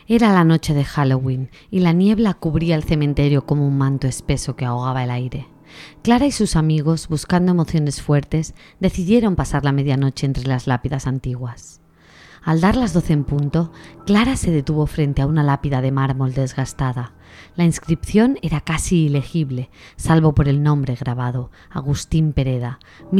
Era la noche de Halloween y la niebla cubría el cementerio como un manto espeso que ahogaba el aire. Clara y sus amigos, buscando emociones fuertes, decidieron pasar la medianoche entre las lápidas antiguas. Al dar las 12 en punto, Clara se detuvo frente a una lápida de mármol desgastada. La inscripción era casi ilegible, salvo por el nombre grabado, Agustín Pereda,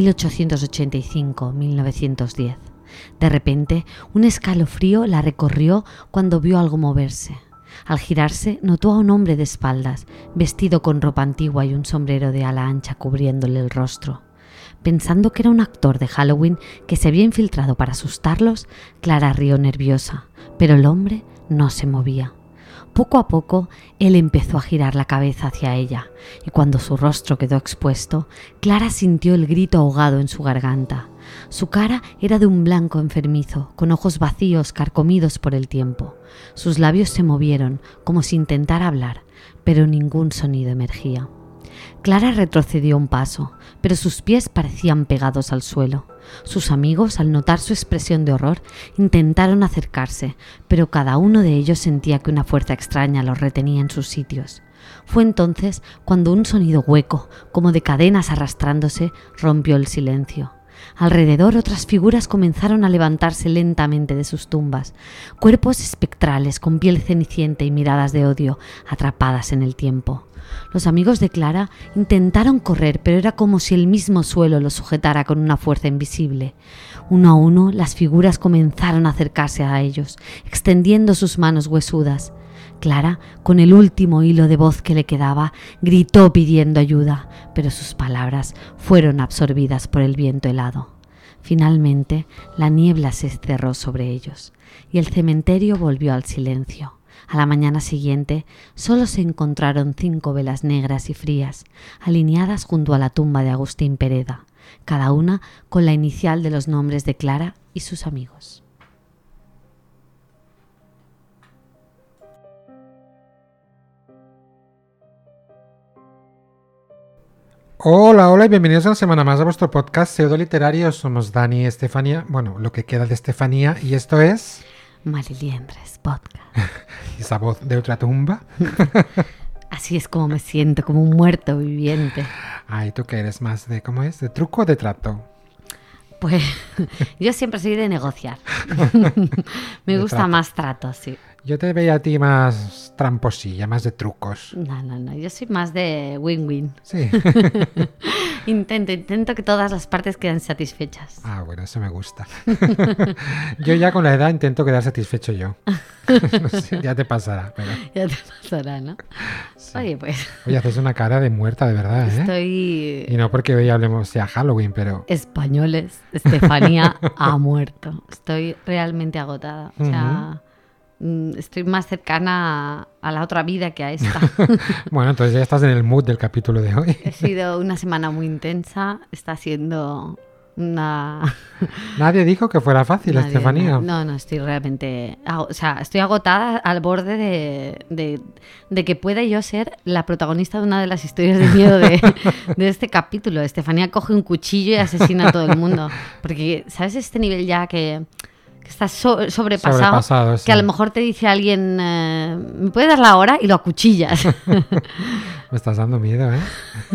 1885-1910. De repente, un escalofrío la recorrió cuando vio algo moverse. Al girarse, notó a un hombre de espaldas, vestido con ropa antigua y un sombrero de ala ancha cubriéndole el rostro. Pensando que era un actor de Halloween que se había infiltrado para asustarlos, Clara rió nerviosa, pero el hombre no se movía. Poco a poco, él empezó a girar la cabeza hacia ella, y cuando su rostro quedó expuesto, Clara sintió el grito ahogado en su garganta. Su cara era de un blanco enfermizo, con ojos vacíos carcomidos por el tiempo. Sus labios se movieron, como si intentara hablar, pero ningún sonido emergía. Clara retrocedió un paso, pero sus pies parecían pegados al suelo. Sus amigos, al notar su expresión de horror, intentaron acercarse, pero cada uno de ellos sentía que una fuerza extraña los retenía en sus sitios. Fue entonces cuando un sonido hueco, como de cadenas arrastrándose, rompió el silencio. Alrededor otras figuras comenzaron a levantarse lentamente de sus tumbas, cuerpos espectrales con piel cenicienta y miradas de odio, atrapadas en el tiempo. Los amigos de Clara intentaron correr, pero era como si el mismo suelo los sujetara con una fuerza invisible. Uno a uno, las figuras comenzaron a acercarse a ellos, extendiendo sus manos huesudas. Clara, con el último hilo de voz que le quedaba, gritó pidiendo ayuda, pero sus palabras fueron absorbidas por el viento helado. Finalmente, la niebla se cerró sobre ellos, y el cementerio volvió al silencio. A la mañana siguiente, solo se encontraron 5 velas negras y frías, alineadas junto a la tumba de Agustín Pereda, cada una con la inicial de los nombres de Clara y sus amigos. Hola y bienvenidos a una semana más a vuestro podcast Pseudo Literario. Somos Dani y Estefanía, bueno, lo que queda de Estefanía, y esto es... Maliliendres Podcast. Esa voz de ultratumba. Así es como me siento, como un muerto viviente. Ay, ¿tú qué eres más de, cómo es? ¿De truco o de trato? Pues yo siempre soy de negociar. Me gusta trato. más trato, sí. Yo te veía a ti más tramposilla, más de trucos. No, yo soy más de win-win. Sí. Intento que todas las partes queden satisfechas. Ah, bueno, eso me gusta. Yo ya con la edad intento quedar satisfecho yo. No sé, ya te pasará. Pero... Ya te pasará, ¿no? Sí. Oye, pues Oye, haces una cara de muerta, de verdad, ¿eh? estoy... Y no porque hoy hablemos sea Halloween, pero... Españoles, Estefanía ha muerto. Estoy realmente agotada. O sea, estoy más cercana a la otra vida que a esta. Bueno, entonces ya estás en el mood del capítulo de hoy. Ha sido una semana muy intensa. Está siendo una... Nadie dijo que fuera fácil, Estefanía. No, estoy realmente... O sea, estoy agotada al borde de que pueda yo ser la protagonista de una de las historias de miedo de este capítulo. Estefanía coge un cuchillo y asesina a todo el mundo. Porque, ¿sabes este nivel ya que estás sobrepasado? Sí. Que a lo mejor te dice alguien, ¿me puedes dar la hora? Y lo acuchillas. Me estás dando miedo, ¿eh?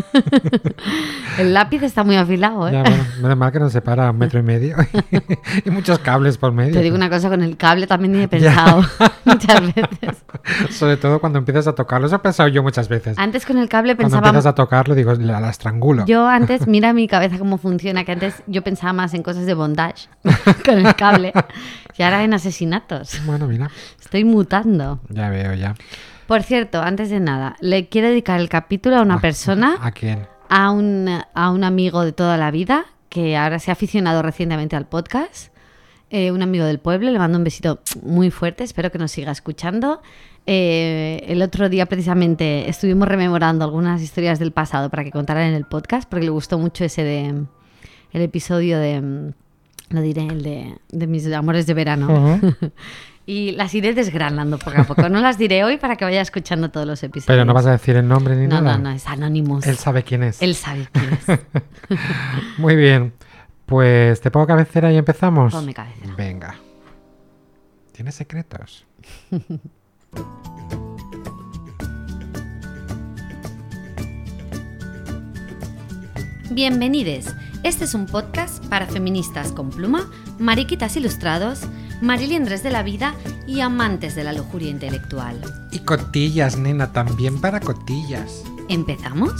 El lápiz está muy afilado, ¿eh? Ya, bueno, menos mal que nos separa 1,5 metros y muchos cables por medio. Te digo una cosa, con el cable también he pensado muchas veces. Sobre todo cuando empiezas a tocarlo. Eso he pensado yo muchas veces. Antes con el cable Cuando pensaba... empiezas a tocarlo, digo, la estrangulo. Yo antes, mira mi cabeza cómo funciona, que antes yo pensaba más en cosas de bondage con el cable y ahora en asesinatos. Bueno, mira. Estoy mutando. Ya veo, ya. Por cierto, antes de nada, le quiero dedicar el capítulo a una persona... ¿A quién? A un amigo de toda la vida que ahora se ha aficionado recientemente al podcast. Un amigo del pueblo, le mando un besito muy fuerte, espero que nos siga escuchando. El otro día precisamente estuvimos rememorando algunas historias del pasado para que contaran en el podcast, porque le gustó mucho el episodio de, lo diré, el de mis amores de verano. Uh-huh. Y las iré desgranando poco a poco. No las diré hoy para que vaya escuchando todos los episodios. Pero no vas a decir el nombre ni nada. No, es Anonymous. Él sabe quién es. Él sabe quién es. Muy bien. Pues te pongo cabecera y empezamos. Ponme cabecera. Venga. ¿Tienes secretos? Bienvenides. Este es un podcast para feministas con pluma, mariquitas ilustrados, mariliendres de la vida y amantes de la lujuria intelectual. Y cotillas, nena, también para cotillas. ¿Empezamos?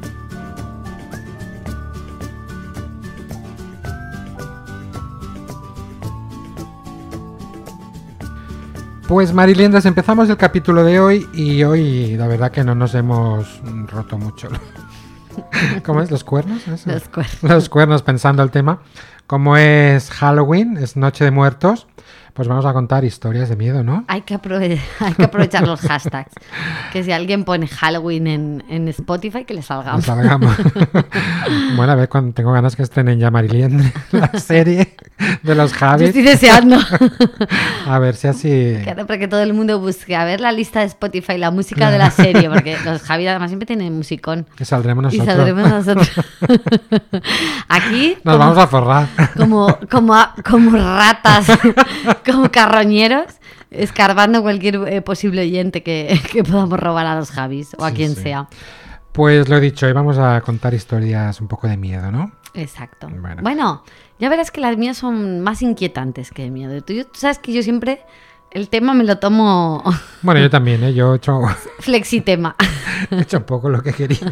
Pues mariliendas, empezamos el capítulo de hoy y hoy la verdad que no nos hemos roto mucho. ¿Cómo es? ¿Los cuernos? ¿Eso? Los cuernos. Los cuernos, pensando el tema. Como es Halloween, es Noche de Muertos, pues vamos a contar historias de miedo, ¿no? Hay que aprovechar los hashtags. Que si alguien pone Halloween en Spotify, que le salgamos. Bueno, a ver, cuando tengo ganas que estrenen ya Mariliendre, la serie de los Javis. Yo estoy deseando. A ver si así... Claro, para que todo el mundo busque a ver la lista de Spotify, la música de la serie, porque los Javi además siempre tienen musicón. Que saldremos nosotros. Y saldremos nosotros. Aquí... Nos vamos a forrar. Como ratas, como carroñeros, escarbando cualquier posible oyente que podamos robar a los Javis o a quien sea. Pues lo dicho, hoy vamos a contar historias un poco de miedo, ¿no? Exacto. Bueno, ya verás que las mías son más inquietantes que de miedo. Tú sabes que yo siempre el tema me lo tomo... Bueno, yo también, ¿eh? Yo he hecho... Flexitema. He hecho un poco lo que he querido.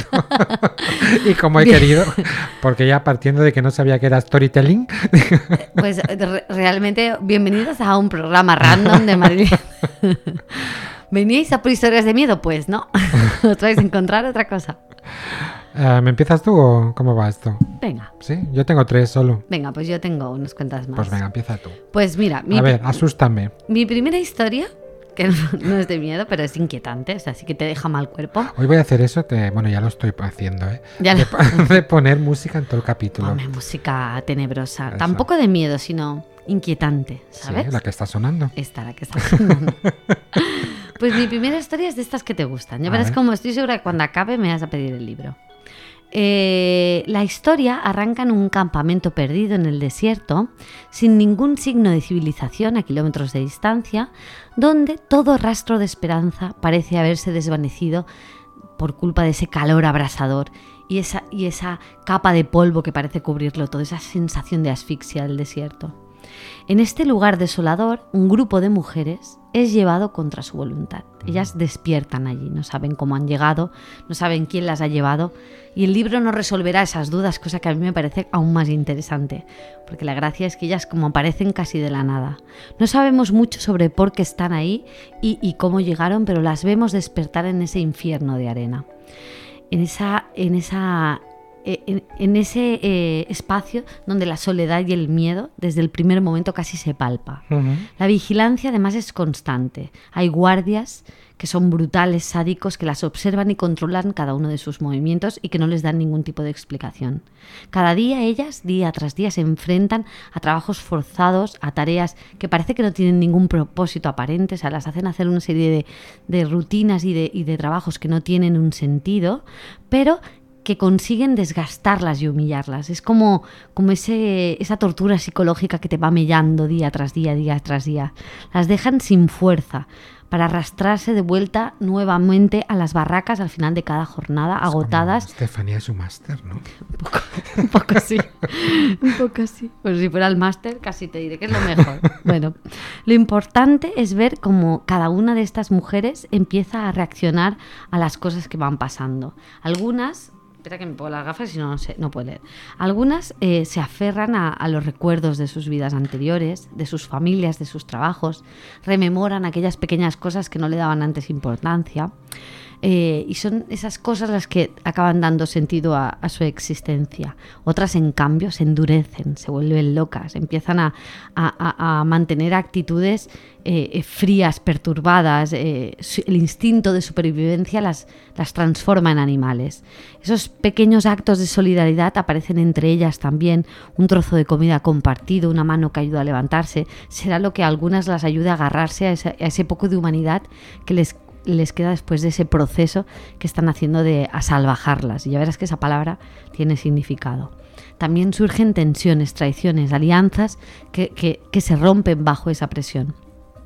Y como he querido, porque ya partiendo de que no sabía que era storytelling. Pues realmente bienvenidos a un programa random de Madrid. ¿Veníais a por historias de miedo? Pues no. ¿Os vais a encontrar otra cosa? ¿Me empiezas tú o cómo va esto? Venga. ¿Sí? Yo tengo 3 solo. Venga, pues yo tengo unas cuantas más. Pues venga, empieza tú. Pues mira... A ver, asústame. Mi primera historia, que no es de miedo, pero es inquietante, o sea, sí que te deja mal cuerpo. Hoy voy a hacer eso, bueno, ya lo estoy haciendo, ¿eh? De poner música en todo el capítulo. Hombre, música tenebrosa. Eso. Tampoco de miedo, sino inquietante, ¿sabes? Sí, la que está sonando. Esta, la que está sonando. Pues mi primera historia es de estas que te gustan. Ya verás como estoy segura que cuando acabe me vas a pedir el libro. La historia arranca en un campamento perdido en el desierto, sin ningún signo de civilización a kilómetros de distancia, donde todo rastro de esperanza parece haberse desvanecido por culpa de ese calor abrasador y esa capa de polvo que parece cubrirlo todo, esa sensación de asfixia del desierto. En este lugar desolador, un grupo de mujeres es llevado contra su voluntad. Ellas despiertan allí, no saben cómo han llegado, no saben quién las ha llevado, y el libro no resolverá esas dudas, cosa que a mí me parece aún más interesante, porque la gracia es que ellas como aparecen casi de la nada. No sabemos mucho sobre por qué están ahí y cómo llegaron, pero las vemos despertar en ese infierno de arena. En ese espacio donde la soledad y el miedo desde el primer momento casi se palpa. Uh-huh. La vigilancia además es constante. Hay guardias que son brutales, sádicos, que las observan y controlan cada uno de sus movimientos y que no les dan ningún tipo de explicación. Cada día ellas, día tras día, se enfrentan a trabajos forzados, a tareas que parece que no tienen ningún propósito aparente, o sea, las hacen hacer una serie de rutinas y de trabajos que no tienen un sentido, pero que consiguen desgastarlas y humillarlas. Es como esa tortura psicológica que te va mellando día tras día, día tras día. Las dejan sin fuerza para arrastrarse de vuelta nuevamente a las barracas al final de cada jornada, es agotadas. Estefanía es su máster, ¿no? Un poco sí. Un poco sí. Pues si fuera el máster, casi te diré que es lo mejor. Bueno, lo importante es ver cómo cada una de estas mujeres empieza a reaccionar a las cosas que van pasando. Algunas... Espera que me pongo las gafas y no puedo leer. Algunas se aferran a los recuerdos de sus vidas anteriores, de sus familias, de sus trabajos, rememoran aquellas pequeñas cosas que no le daban antes importancia. Y son esas cosas las que acaban dando sentido a su existencia. Otras, en cambio, se endurecen, se vuelven locas, empiezan a mantener actitudes frías, perturbadas. El instinto de supervivencia las transforma en animales. Esos pequeños actos de solidaridad aparecen entre ellas también. Un trozo de comida compartido, una mano que ayuda a levantarse, será lo que a algunas las ayude a agarrarse a ese poco de humanidad que les queda después de ese proceso que están haciendo de asalvajarlas. Y ya verás que esa palabra tiene significado. También surgen tensiones, traiciones, alianzas que se rompen bajo esa presión.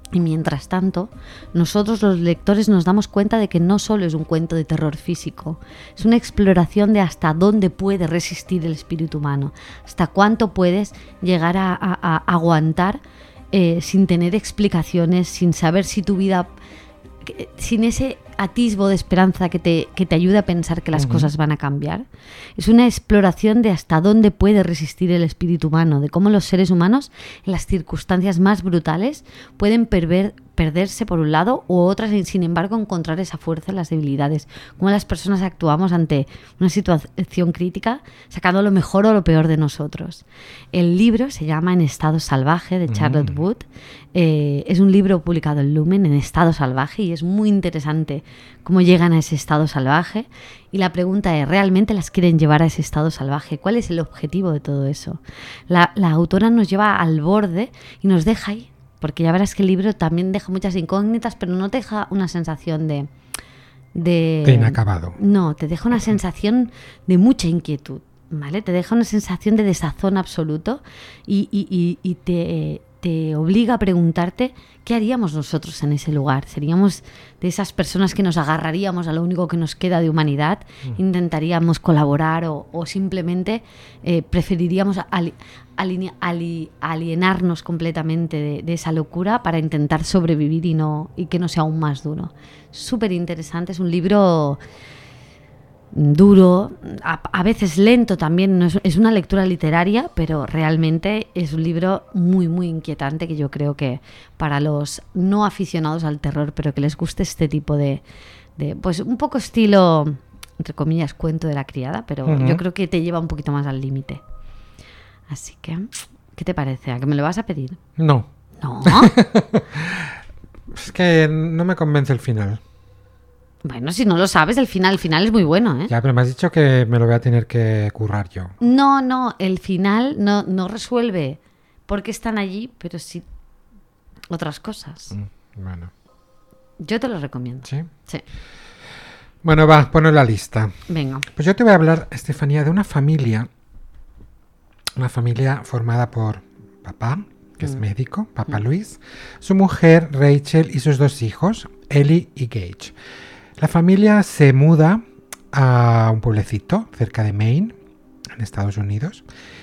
Y mientras tanto, nosotros los lectores nos damos cuenta de que no solo es un cuento de terror físico, es una exploración de hasta dónde puede resistir el espíritu humano, hasta cuánto puedes llegar a aguantar sin tener explicaciones, sin saber si tu vida, sin ese atisbo de esperanza que te ayude a pensar que las cosas van a cambiar. Es una exploración de hasta dónde puede resistir el espíritu humano, de cómo los seres humanos en las circunstancias más brutales pueden perderse por un lado u otras, y sin embargo encontrar esa fuerza en las debilidades, cómo las personas actuamos ante una situación crítica sacando lo mejor o lo peor de nosotros. El libro se llama En estado salvaje, de Charlotte Wood. Es un libro publicado en Lumen, En estado salvaje, y es muy interesante cómo llegan a ese estado salvaje. Y la pregunta es, ¿realmente las quieren llevar a ese estado salvaje? ¿Cuál es el objetivo de todo eso? La autora nos lleva al borde y nos deja ahí, porque ya verás que el libro también deja muchas incógnitas, pero no te deja una sensación de inacabado. No, te deja una sensación de mucha inquietud, ¿vale? Te deja una sensación de desazón absoluto y te obliga a preguntarte qué haríamos nosotros en ese lugar. ¿Seríamos de esas personas que nos agarraríamos a lo único que nos queda de humanidad? ¿Intentaríamos colaborar o simplemente preferiríamos alienarnos completamente de esa locura para intentar sobrevivir y que no sea aún más duro? Súper interesante, es un libro duro, a veces lento también, no es una lectura literaria, pero realmente es un libro muy, muy inquietante, que yo creo que para los no aficionados al terror, pero que les guste este tipo de pues un poco estilo, entre comillas, cuento de la criada, pero yo creo que te lleva un poquito más al límite. Así que, ¿qué te parece? ¿A que me lo vas a pedir? No. ¿No? Es que no me convence el final. Bueno, si no lo sabes, el final es muy bueno, ¿eh? Ya, pero me has dicho que me lo voy a tener que currar yo. No, el final no resuelve por qué están allí, pero sí otras cosas. Bueno. Yo te lo recomiendo. ¿Sí? Sí. Bueno, va, ponlo en la lista. Venga. Pues yo te voy a hablar, Estefanía, de una familia formada por papá, que es médico, papá Luis, su mujer Rachel y sus 2 hijos, Ellie y Gage. La familia se muda a un pueblecito cerca de Maine, en Estados Unidos,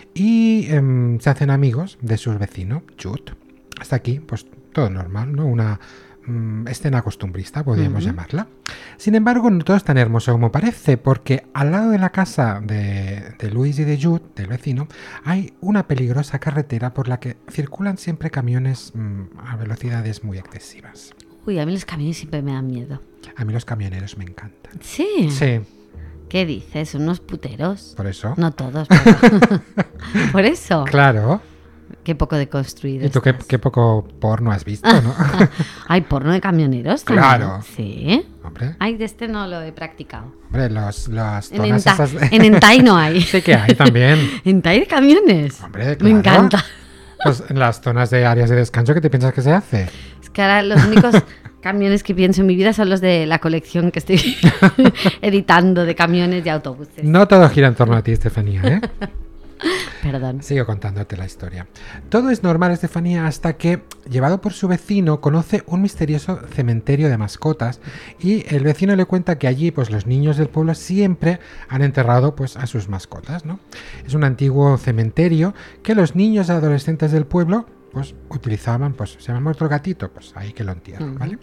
y se hacen amigos de su vecino, Jude. Hasta aquí, pues todo normal, ¿no? Una escena costumbrista, podríamos llamarla. Sin embargo, no todo es tan hermoso como parece, porque al lado de la casa de Luis y de Jude, del vecino, hay una peligrosa carretera por la que circulan siempre camiones a velocidades muy excesivas. Uy, a mí los camiones siempre me dan miedo. A mí los camioneros me encantan. ¿Sí? Sí. ¿Qué dices? ¿Unos puteros? ¿Por eso? No todos, pero... ¿Por eso? Claro. Qué poco deconstruido. ¿Y tú qué poco porno has visto, no? ¿Hay porno de camioneros también? Claro. Sí. Hombre. Ay, de este no lo he practicado. Hombre, las En zonas esas... Hentai no hay. Sí que hay también. ¿Hentai de camiones? Hombre, claro. Me encanta. Pues en las zonas de áreas de descanso, ¿qué te piensas que se hace? Es que ahora los únicos camiones que pienso en mi vida son los de la colección que estoy editando de camiones y autobuses. No todo gira en torno a ti, Estefanía, ¿eh? Perdón. Sigo contándote la historia. Todo es normal, Estefanía, hasta que, llevado por su vecino, conoce un misterioso cementerio de mascotas y el vecino le cuenta que allí, pues, los niños del pueblo siempre han enterrado, pues, a sus mascotas, ¿no? Es un antiguo cementerio que los niños y adolescentes del pueblo, pues, utilizaban, pues, se me ha muerto el gatito, pues ahí que lo entierran, ¿vale?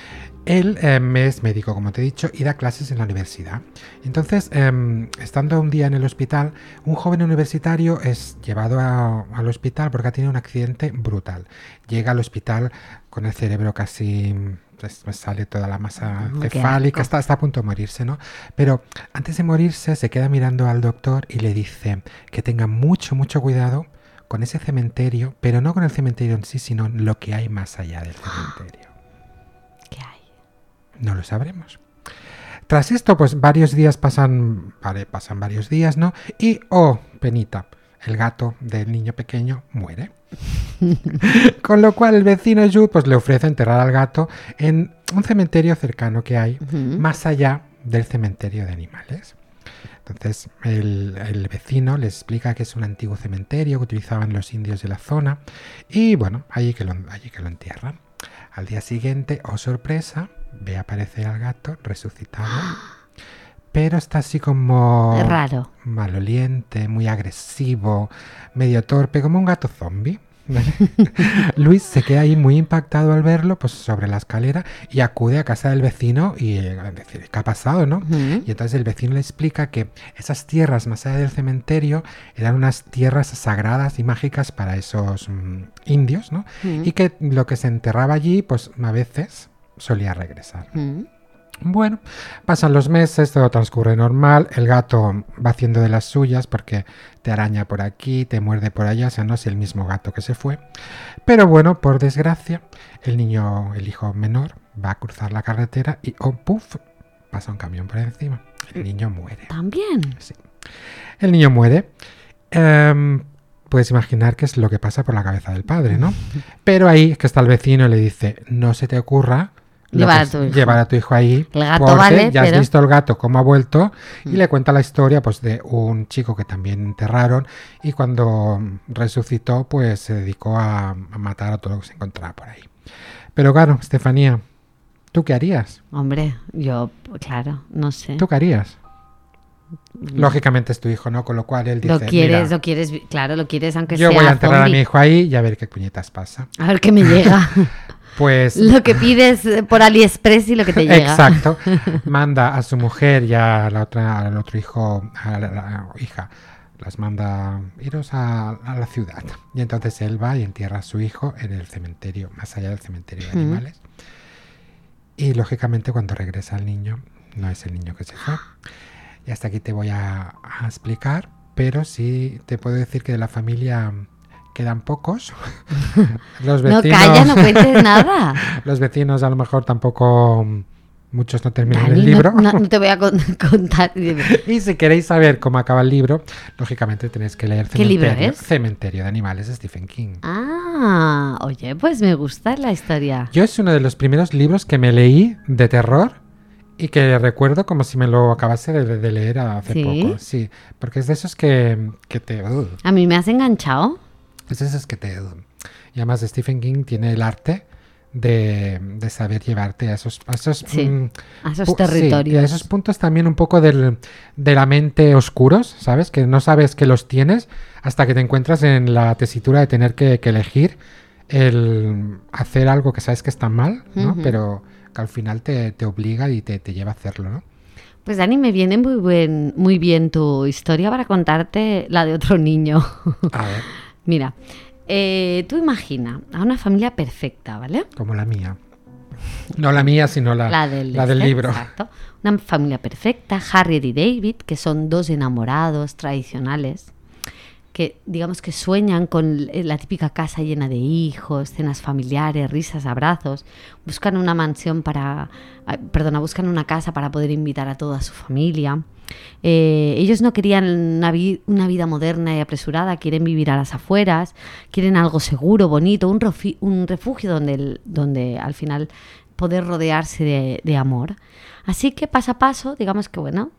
Él es médico, como te he dicho, y da clases en la universidad. Entonces, estando un día en el hospital, un joven universitario es llevado al hospital porque ha tenido un accidente brutal. Llega al hospital con el cerebro casi... pues sale toda la masa cefálica, está a punto de morirse, ¿no? Pero antes de morirse se queda mirando al doctor y le dice que tenga mucho, mucho cuidado con ese cementerio, pero no con el cementerio en sí, sino lo que hay más allá del cementerio. No lo sabremos. Tras esto, pues varios días pasan varios días, ¿no? Y, oh, penita, el gato del niño pequeño muere. Con lo cual el vecino Jude, pues le ofrece enterrar al gato en un cementerio cercano que hay, más allá del cementerio de animales. Entonces el vecino les explica que es un antiguo cementerio que utilizaban los indios de la zona y, bueno, allí que lo entierran. Al día siguiente, oh sorpresa, ve aparecer al gato resucitado, pero está así como Raro. maloliente, muy agresivo, medio torpe, como un gato zombie. ¿Vale? Luis se queda ahí muy impactado al verlo, pues sobre la escalera, y acude a casa del vecino y decir, ¿qué ha pasado, no? Uh-huh. Y entonces el vecino le explica que esas tierras más allá del cementerio eran unas tierras sagradas y mágicas para esos indios, ¿no? Uh-huh. Y que lo que se enterraba allí, pues a veces solía regresar. Uh-huh. Bueno, pasan los meses, todo transcurre normal, el gato va haciendo de las suyas porque te araña por aquí, te muerde por allá, o sea, no es el mismo gato que se fue. Pero bueno, por desgracia, el hijo menor, va a cruzar la carretera y ¡oh, puf! Pasa un camión por encima. El niño muere. ¿También? Sí. El niño muere. Puedes imaginar qué es lo que pasa por la cabeza del padre, ¿no? Pero ahí que está el vecino y le dice, no se te ocurra llevar a tu hijo ahí, el gato porque vale, ya has visto el gato cómo ha vuelto, y le cuenta la historia pues de un chico que también enterraron y cuando resucitó pues se dedicó a matar a todo lo que se encontraba por ahí. Pero claro, Estefanía, ¿tú qué harías? Hombre, yo, claro, no sé. ¿Tú qué harías? Lógicamente es tu hijo, ¿no? Con lo cual él dice, lo quieres, mira, lo quieres aunque yo sea voy a enterrar zombie. a mi hijo ahí y a ver qué puñetas pasa. A ver qué me llega. Pues lo que pides por AliExpress y lo que te llega. Exacto. Manda a su mujer y al otro hijo, a la hija, las manda iros a la ciudad. Y entonces él va y entierra a su hijo en el cementerio, más allá del cementerio de animales. Y lógicamente cuando regresa el niño, no es el niño que se fue. Y hasta aquí te voy a explicar, pero sí te puedo decir que de la familia quedan pocos. Los vecinos, no, calla, no cuentes nada. Los vecinos a lo mejor tampoco, muchos no terminan Dani, el libro. No te voy a contar. Y si queréis saber cómo acaba el libro, lógicamente tenéis que leer ¿Qué libro es? Cementerio de Animales de Stephen King. Ah, oye, pues me gusta la historia. Yo es uno de los primeros libros que me leí de terror y que recuerdo como si me lo acabase de leer hace poco. Sí, porque es de esos que te... ¿A mí me has enganchado? Es de esos que te... Y además Stephen King tiene el arte de saber llevarte a esos territorios. Sí, y a esos puntos también un poco de la mente oscuros, ¿sabes? Que no sabes que los tienes hasta que te encuentras en la tesitura de tener que elegir el hacer algo que sabes que está mal, ¿no? Uh-huh. Pero que al final te obliga y te lleva a hacerlo, ¿no? Pues Dani, me viene muy bien tu historia para contarte la de otro niño. A ver. Mira, tú imagina a una familia perfecta, ¿vale? Como la mía. No la mía, sino la del libro. Exacto. Una familia perfecta, Harriet y David, que son dos enamorados tradicionales, que digamos que sueñan con la típica casa llena de hijos, cenas familiares, risas, abrazos. Buscan una buscan una casa para poder invitar a toda su familia. Ellos no querían una vida moderna y apresurada, quieren vivir a las afueras, quieren algo seguro, bonito, un refugio donde al final poder rodearse de amor. Así que paso a paso, digamos que bueno,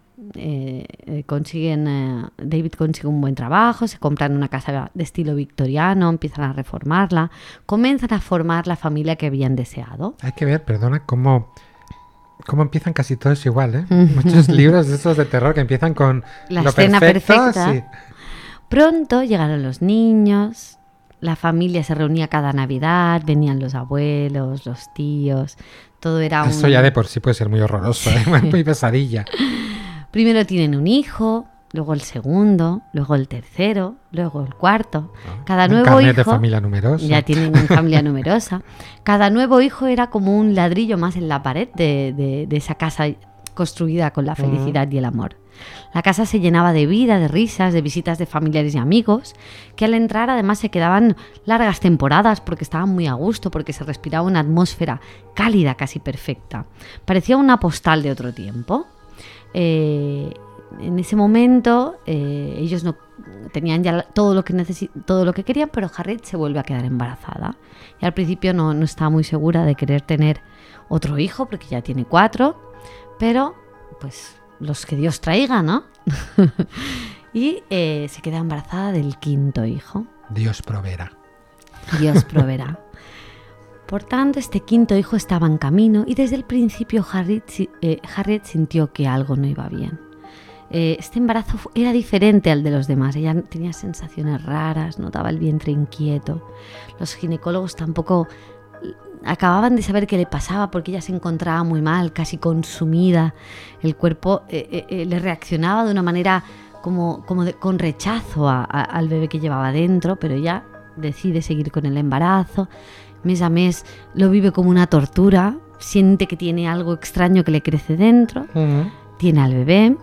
David consigue un buen trabajo, se compran una casa de estilo victoriano, empiezan a reformarla, comienzan a formar la familia que habían deseado. Hay que ver, perdona, cómo empiezan casi todos igual, ¿eh? Muchos libros de esos de terror que empiezan con la lo escena perfecta. Sí. Pronto llegaron los niños, la familia se reunía cada Navidad, venían los abuelos, los tíos, todo era Eso ya de por sí puede ser muy horroroso, ¿eh? Muy pesadilla. Primero tienen un hijo, luego el segundo, luego el tercero, luego el cuarto. Cada nuevo hijo... de familia numerosa. Ya tienen una familia numerosa. Cada nuevo hijo era como un ladrillo más en la pared de esa casa construida con la felicidad y el amor. La casa se llenaba de vida, de risas, de visitas de familiares y amigos, que al entrar además se quedaban largas temporadas porque estaban muy a gusto, porque se respiraba una atmósfera cálida, casi perfecta. Parecía una postal de otro tiempo. En ese momento ellos no tenían ya todo lo que querían, pero Harriet se vuelve a quedar embarazada y al principio no estaba muy segura de querer tener otro hijo porque ya tiene 4, pero pues los que Dios traiga, ¿no? Y se queda embarazada del 5º hijo. Dios proveerá. Dios proveerá. Por tanto, este quinto hijo estaba en camino y desde el principio Harriet sintió que algo no iba bien. Este embarazo era diferente al de los demás. Ella tenía sensaciones raras, notaba el vientre inquieto. Los ginecólogos tampoco acababan de saber qué le pasaba porque ella se encontraba muy mal, casi consumida. El cuerpo le reaccionaba de una manera con rechazo al bebé que llevaba dentro, pero ella decide seguir con el embarazo. Mes a mes lo vive como una tortura, siente que tiene algo extraño que le crece dentro, tiene al bebé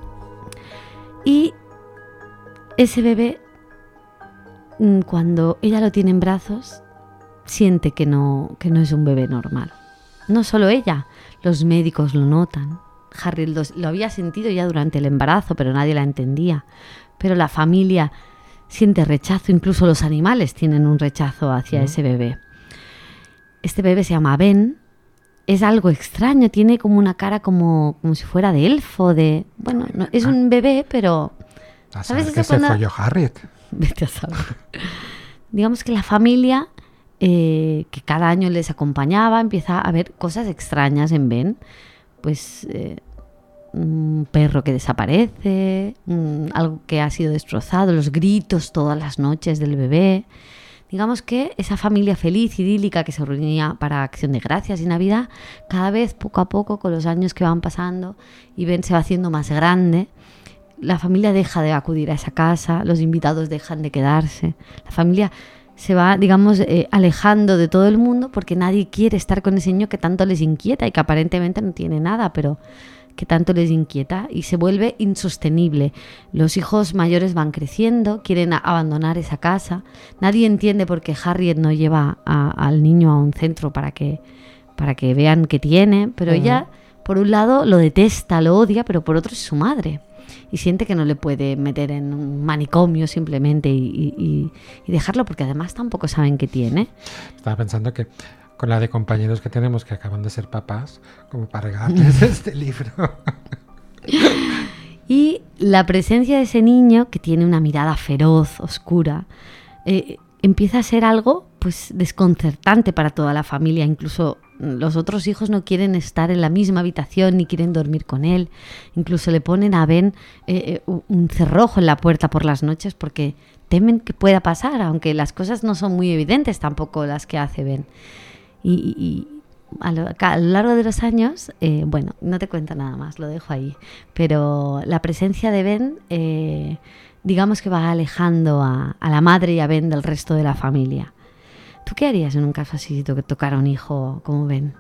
y ese bebé, cuando ella lo tiene en brazos, siente que no es un bebé normal. No solo ella, los médicos lo notan. Harriet lo había sentido ya durante el embarazo, pero nadie la entendía. Pero la familia siente rechazo, incluso los animales tienen un rechazo hacia ese bebé. Este bebé se llama Ben, es algo extraño, tiene como una cara como si fuera de elfo, bueno, no, es un bebé, pero... A saber que se folló Harriet. Vete a saber. Digamos que la familia, que cada año les acompañaba, empieza a ver cosas extrañas en Ben. Pues un perro que desaparece, algo que ha sido destrozado, los gritos todas las noches del bebé. Digamos que esa familia feliz, idílica, que se reunía para Acción de Gracias y Navidad, cada vez poco a poco, con los años que van pasando y Ben se va haciendo más grande, la familia deja de acudir a esa casa, los invitados dejan de quedarse, la familia se va, digamos, alejando de todo el mundo porque nadie quiere estar con ese niño que tanto les inquieta y que aparentemente no tiene nada, pero que tanto les inquieta, y se vuelve insostenible. Los hijos mayores van creciendo, quieren abandonar esa casa. Nadie entiende por qué Harriet no lleva al niño a un centro para que vean qué tiene, pero ella, por un lado, lo detesta, lo odia, pero por otro es su madre. Y siente que no le puede meter en un manicomio simplemente y dejarlo, porque además tampoco saben qué tiene. Estaba pensando que con la de compañeros que tenemos que acaban de ser papás, como para regalarles este libro. Y la presencia de ese niño, que tiene una mirada feroz, oscura, empieza a ser algo pues desconcertante para toda la familia. Incluso los otros hijos no quieren estar en la misma habitación ni quieren dormir con él. Incluso le ponen a Ben un cerrojo en la puerta por las noches porque temen que pueda pasar, aunque las cosas no son muy evidentes tampoco las que hace Ben. Y a lo largo de los años, bueno, no te cuento nada más, lo dejo ahí, pero la presencia de Ben, digamos que va alejando a la madre y a Ben del resto de la familia. ¿Tú qué harías en un caso así si te tocara un hijo como Ben?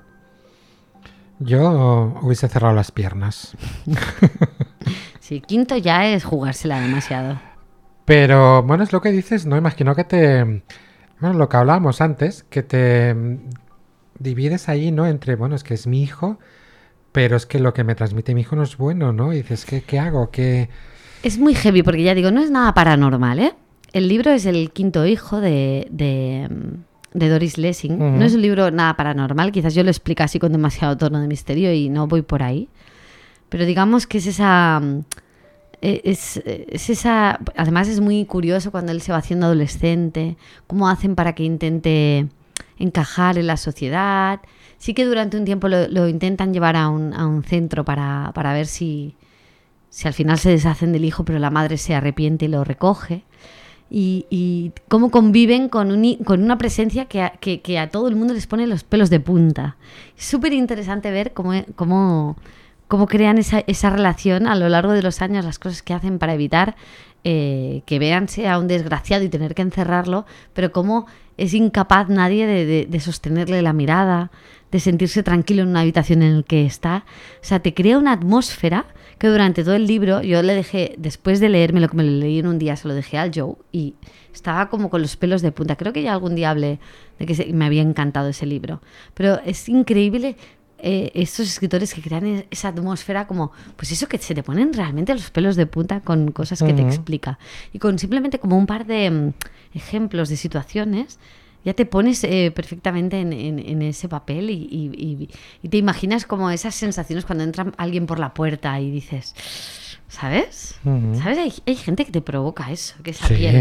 Yo hubiese cerrado las piernas. Sí, quinto ya es jugársela demasiado. Pero bueno, es lo que dices, ¿no? Imagino que bueno, lo que hablábamos antes, que te divides ahí, ¿no? Entre, bueno, es que es mi hijo, pero es que lo que me transmite mi hijo no es bueno, ¿no? Y dices, ¿qué hago? ¿Qué? Es muy heavy porque ya digo, no es nada paranormal, ¿eh? El libro es El quinto hijo de Doris Lessing. No es un libro nada paranormal, quizás yo lo explico así con demasiado tono de misterio y no voy por ahí. Pero digamos que es esa... Es esa... Además es muy curioso cuando él se va haciendo adolescente, cómo hacen para que intente encajar en la sociedad. Sí que durante un tiempo lo intentan llevar a un centro para ver si al final se deshacen del hijo, pero la madre se arrepiente y lo recoge. Y cómo conviven con una presencia que a todo el mundo les pone los pelos de punta. Es súper interesante ver cómo crean esa relación a lo largo de los años, las cosas que hacen para evitar que vean sea un desgraciado y tener que encerrarlo, pero cómo es incapaz nadie de sostenerle la mirada, de sentirse tranquilo en una habitación en la que está. O sea, te crea una atmósfera que durante todo el libro yo le dejé, después de leerme lo que me lo leí en un día, se lo dejé al Joe y estaba como con los pelos de punta. Creo que ya algún día hablé de que me había encantado ese libro. Pero es increíble estos escritores que crean esa atmósfera como, pues eso, que se te ponen realmente los pelos de punta con cosas que te explica. Y con simplemente como un par de ejemplos de situaciones ya te pones perfectamente en ese papel y te imaginas como esas sensaciones cuando entra alguien por la puerta y dices, ¿sabes? ¿Sabes? Hay gente que te provoca eso, que esa piel.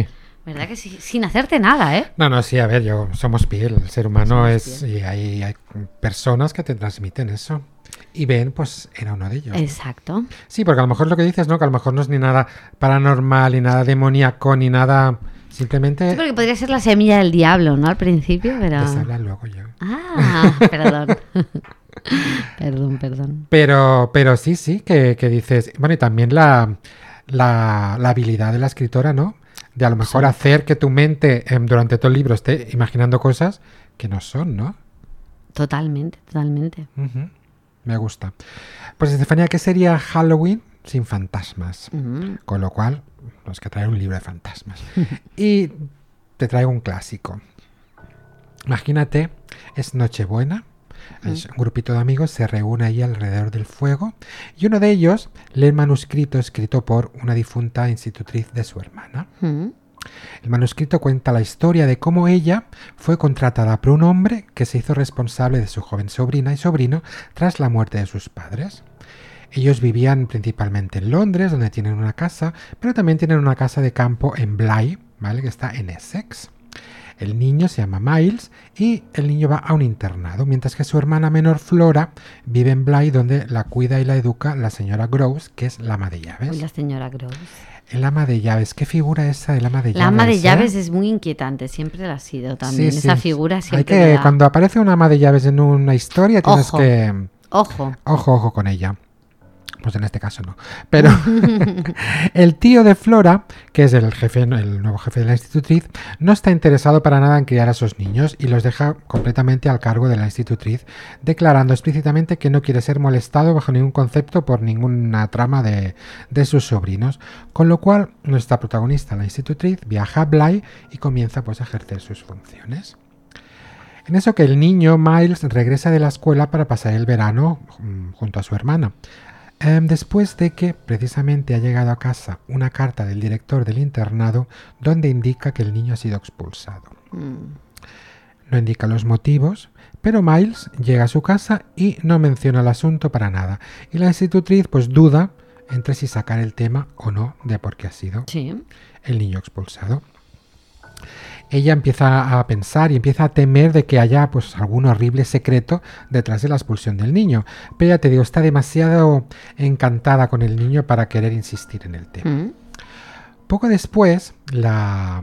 ¿Verdad que sí? Sin hacerte nada, ¿eh? No, sí, a ver, somos piel, el ser humano Somos es... piel. Y hay personas que te transmiten eso. Y Ben, pues, era uno de ellos. Exacto. Sí, porque a lo mejor lo que dices, ¿no? Que a lo mejor no es ni nada paranormal, ni nada demoníaco, ni nada... Simplemente... Sí, porque podría ser la semilla del diablo, ¿no? Al principio, pero... Les habla luego yo. Ah, perdón. Perdón. Pero sí, que dices... Bueno, y también la habilidad de la escritora, ¿no? De a lo mejor Sí. hacer que tu mente durante todo el libro esté imaginando cosas que no son, ¿no? Totalmente. Ujú. Me gusta. Pues Estefanía, ¿qué sería Halloween sin fantasmas? Con lo cual, nos que traer un libro de fantasmas. Y te traigo un clásico. Imagínate, es Nochebuena. Un grupito de amigos se reúne ahí alrededor del fuego y uno de ellos lee el manuscrito escrito por una difunta institutriz de su hermana. El manuscrito cuenta la historia de cómo ella fue contratada por un hombre que se hizo responsable de su joven sobrina y sobrino tras la muerte de sus padres. Ellos vivían principalmente en Londres, donde tienen una casa, pero también tienen una casa de campo en Bly, ¿vale? Que está en Essex. El niño se llama Miles y el niño va a un internado, mientras que su hermana menor Flora vive en Bly, donde la cuida y la educa la señora Groves, que es la ama de llaves. Uy, la señora Groves. El ama de llaves, ¿qué figura esa del ama de llaves? La ama de llaves es muy inquietante, siempre la ha sido también. Sí, Esa sí. figura siempre Hay que, me da... cuando aparece una ama de llaves en una historia, tienes Ojo. que... Ojo. Ojo con ella. Pues en este caso no. Pero el tío de Flora, que es el jefe, el nuevo jefe de la institutriz, no está interesado para nada en criar a esos niños y los deja completamente al cargo de la institutriz, declarando explícitamente que no quiere ser molestado bajo ningún concepto por ninguna trama de sus sobrinos. Con lo cual, nuestra protagonista, la institutriz, viaja a Bly y comienza pues a ejercer sus funciones. En eso que el niño Miles regresa de la escuela para pasar el verano junto a su hermana. Después de que precisamente ha llegado a casa una carta del director del internado donde indica que el niño ha sido expulsado. No indica los motivos, pero Miles llega a su casa y no menciona el asunto para nada. Y la institutriz pues duda entre si sacar el tema o no de por qué ha sido el niño expulsado. Ella empieza a pensar y empieza a temer de que haya pues algún horrible secreto detrás de la expulsión del niño. Pero ya te digo, está demasiado encantada con el niño para querer insistir en el tema. Poco después, la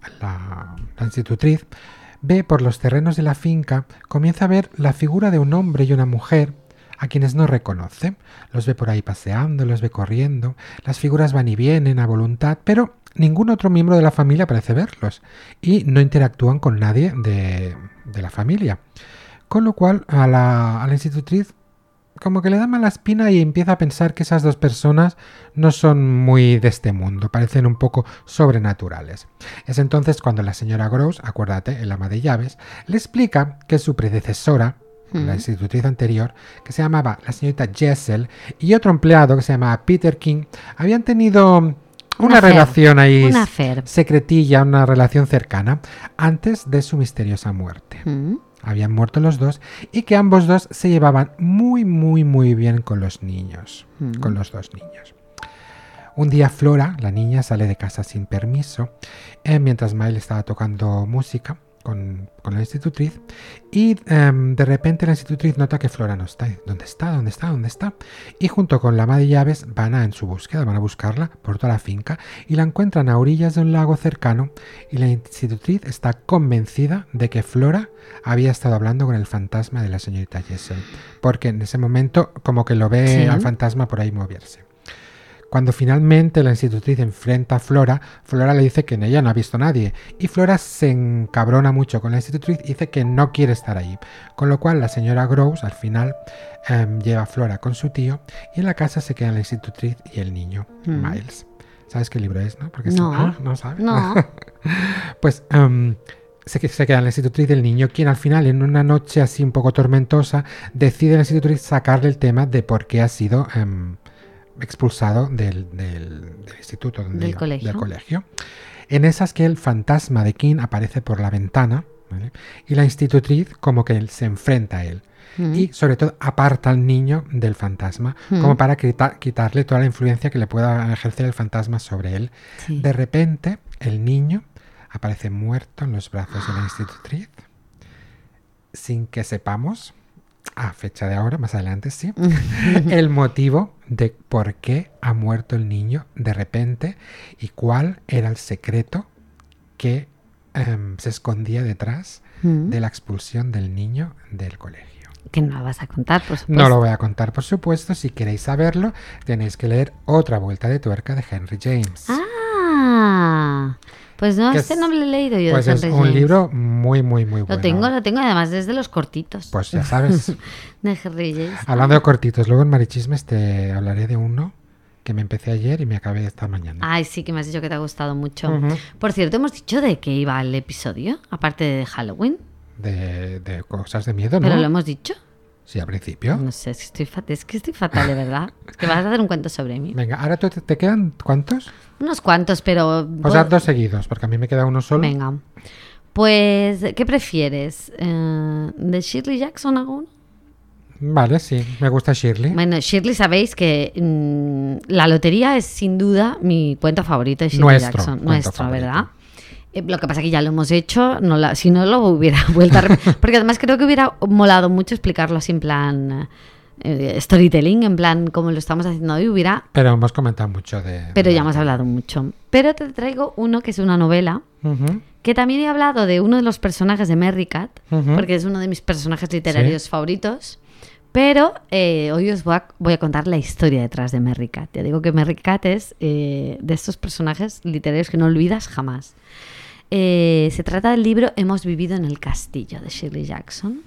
institutriz ve por los terrenos de la finca, comienza a ver la figura de un hombre y una mujer a quienes no reconoce. Los ve por ahí paseando, los ve corriendo, las figuras van y vienen a voluntad, pero ningún otro miembro de la familia parece verlos y no interactúan con nadie de la familia. Con lo cual a la institutriz como que le da mala espina y empieza a pensar que esas dos personas no son muy de este mundo, parecen un poco sobrenaturales. Es entonces cuando la señora Groves, acuérdate, el ama de llaves, le explica que su predecesora, la institutriz anterior, que se llamaba la señorita Jessel, y otro empleado que se llamaba Peter King, habían tenido una relación ahí secretilla, una relación cercana, antes de su misteriosa muerte. Habían muerto los dos y que ambos dos se llevaban muy bien con los niños, con los dos niños. Un día Flora, la niña, sale de casa sin permiso, mientras Miles estaba tocando música con la institutriz y de repente la institutriz nota que Flora no está. ¿Dónde está? Y junto con la ama de llaves van en su búsqueda, van a buscarla por toda la finca y la encuentran a orillas de un lago cercano y la institutriz está convencida de que Flora había estado hablando con el fantasma de la señorita Jessel, porque en ese momento como que lo ve al fantasma por ahí moverse. Cuando finalmente la institutriz enfrenta a Flora, Flora le dice que en ella no ha visto a nadie y Flora se encabrona mucho con la institutriz y dice que no quiere estar allí. Con lo cual la señora Groves al final lleva a Flora con su tío y en la casa se quedan la institutriz y el niño, Miles. ¿Sabes qué libro es, no? Porque no sabes. No. Pues se queda la institutriz y el niño, quien al final en una noche así un poco tormentosa decide la institutriz sacarle el tema de por qué ha sido expulsado del instituto, del colegio. En esas que el fantasma de King aparece por la ventana, ¿vale? Y la institutriz como que se enfrenta a él y sobre todo aparta al niño del fantasma como para quitarle toda la influencia que le pueda ejercer el fantasma sobre él. De repente el niño aparece muerto en los brazos de la institutriz, sin que sepamos, a fecha de ahora, más adelante sí, el motivo de por qué ha muerto el niño de repente y cuál era el secreto que se escondía detrás de la expulsión del niño del colegio. Que no lo vas a contar, por supuesto. No lo voy a contar, por supuesto. Si queréis saberlo, tenéis que leer Otra vuelta de tuerca de Henry James. Pues no, no lo he leído yo pues de Henry es James. Un libro muy, muy, muy bueno. Lo tengo, además desde los cortitos. Pues ya sabes. De Henry James. Hablando de cortitos, luego en Marichismes te hablaré de uno que me empecé ayer y me acabé esta mañana. Ay, sí, que me has dicho que te ha gustado mucho. Por cierto, hemos dicho de qué iba el episodio, aparte de Halloween. De cosas de miedo, ¿no? ¿Pero lo hemos dicho? Sí, al principio. No sé, es que estoy fatal, de verdad. Es que vas a hacer un cuento sobre mí. Venga, ahora te quedan ¿cuántos? Unos cuantos, pero... Pues haz 2 seguidos, porque a mí me queda uno solo. Venga. Pues, ¿qué prefieres? ¿De Shirley Jackson hago uno? Vale, sí, me gusta Shirley. Bueno, Shirley, sabéis que la lotería es sin duda mi cuento favorito de Shirley Jackson. Nuestro, ¿verdad? Lo que pasa es que ya lo hemos hecho, si no lo hubiera vuelto a repetir. Porque además creo que hubiera molado mucho explicarlo así en plan storytelling, en plan como lo estamos haciendo hoy. Pero hemos comentado mucho Pero ya hemos hablado mucho. Pero te traigo uno que es una novela, que también he hablado de uno de los personajes de Merry Cat, porque es uno de mis personajes literarios favoritos. Pero hoy os voy a contar la historia detrás de Merry Cat. Ya digo que Merry Cat es de estos personajes literarios que no olvidas jamás. Se trata del libro Hemos vivido en el castillo de Shirley Jackson.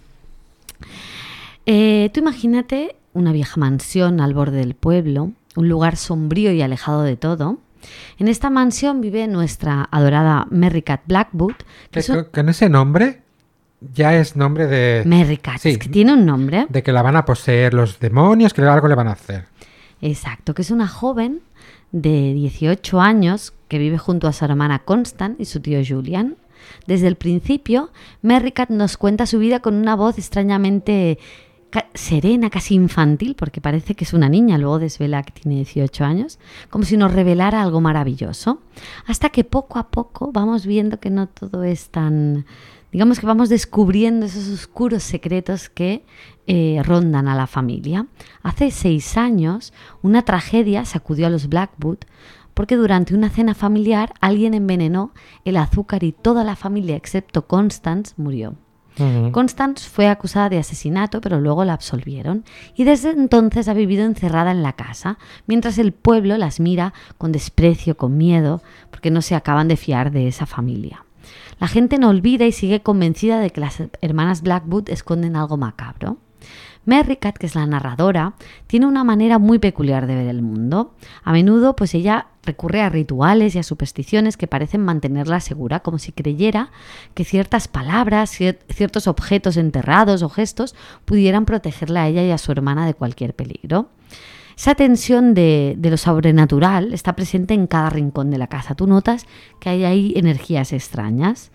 Tú imagínate una vieja mansión al borde del pueblo, un lugar sombrío y alejado de todo. En esta mansión vive nuestra adorada Merry Cat Blackwood. Con ese nombre ya es nombre de... Merry Cat, sí, es que tiene un nombre. De que la van a poseer los demonios, que algo le van a hacer. Exacto, que es una joven de 18 años que vive junto a su hermana Constance y su tío Julian. Desde el principio, Merry Cat nos cuenta su vida con una voz extrañamente serena, casi infantil, porque parece que es una niña, luego desvela que tiene 18 años, como si nos revelara algo maravilloso, hasta que poco a poco vamos viendo que no todo es tan... Digamos que vamos descubriendo esos oscuros secretos que rondan a la familia. Hace 6 años, una tragedia sacudió a los Blackwood porque durante una cena familiar alguien envenenó el azúcar y toda la familia, excepto Constance, murió. Constance fue acusada de asesinato, pero luego la absolvieron y desde entonces ha vivido encerrada en la casa, mientras el pueblo las mira con desprecio, con miedo, porque no se acaban de fiar de esa familia. La gente no olvida y sigue convencida de que las hermanas Blackwood esconden algo macabro. Merry Cat, que es la narradora, tiene una manera muy peculiar de ver el mundo. A menudo, pues ella recurre a rituales y a supersticiones que parecen mantenerla segura, como si creyera que ciertas palabras, ciertos objetos enterrados o gestos pudieran protegerla a ella y a su hermana de cualquier peligro. Esa tensión de lo sobrenatural está presente en cada rincón de la casa. Tú notas que hay ahí energías extrañas.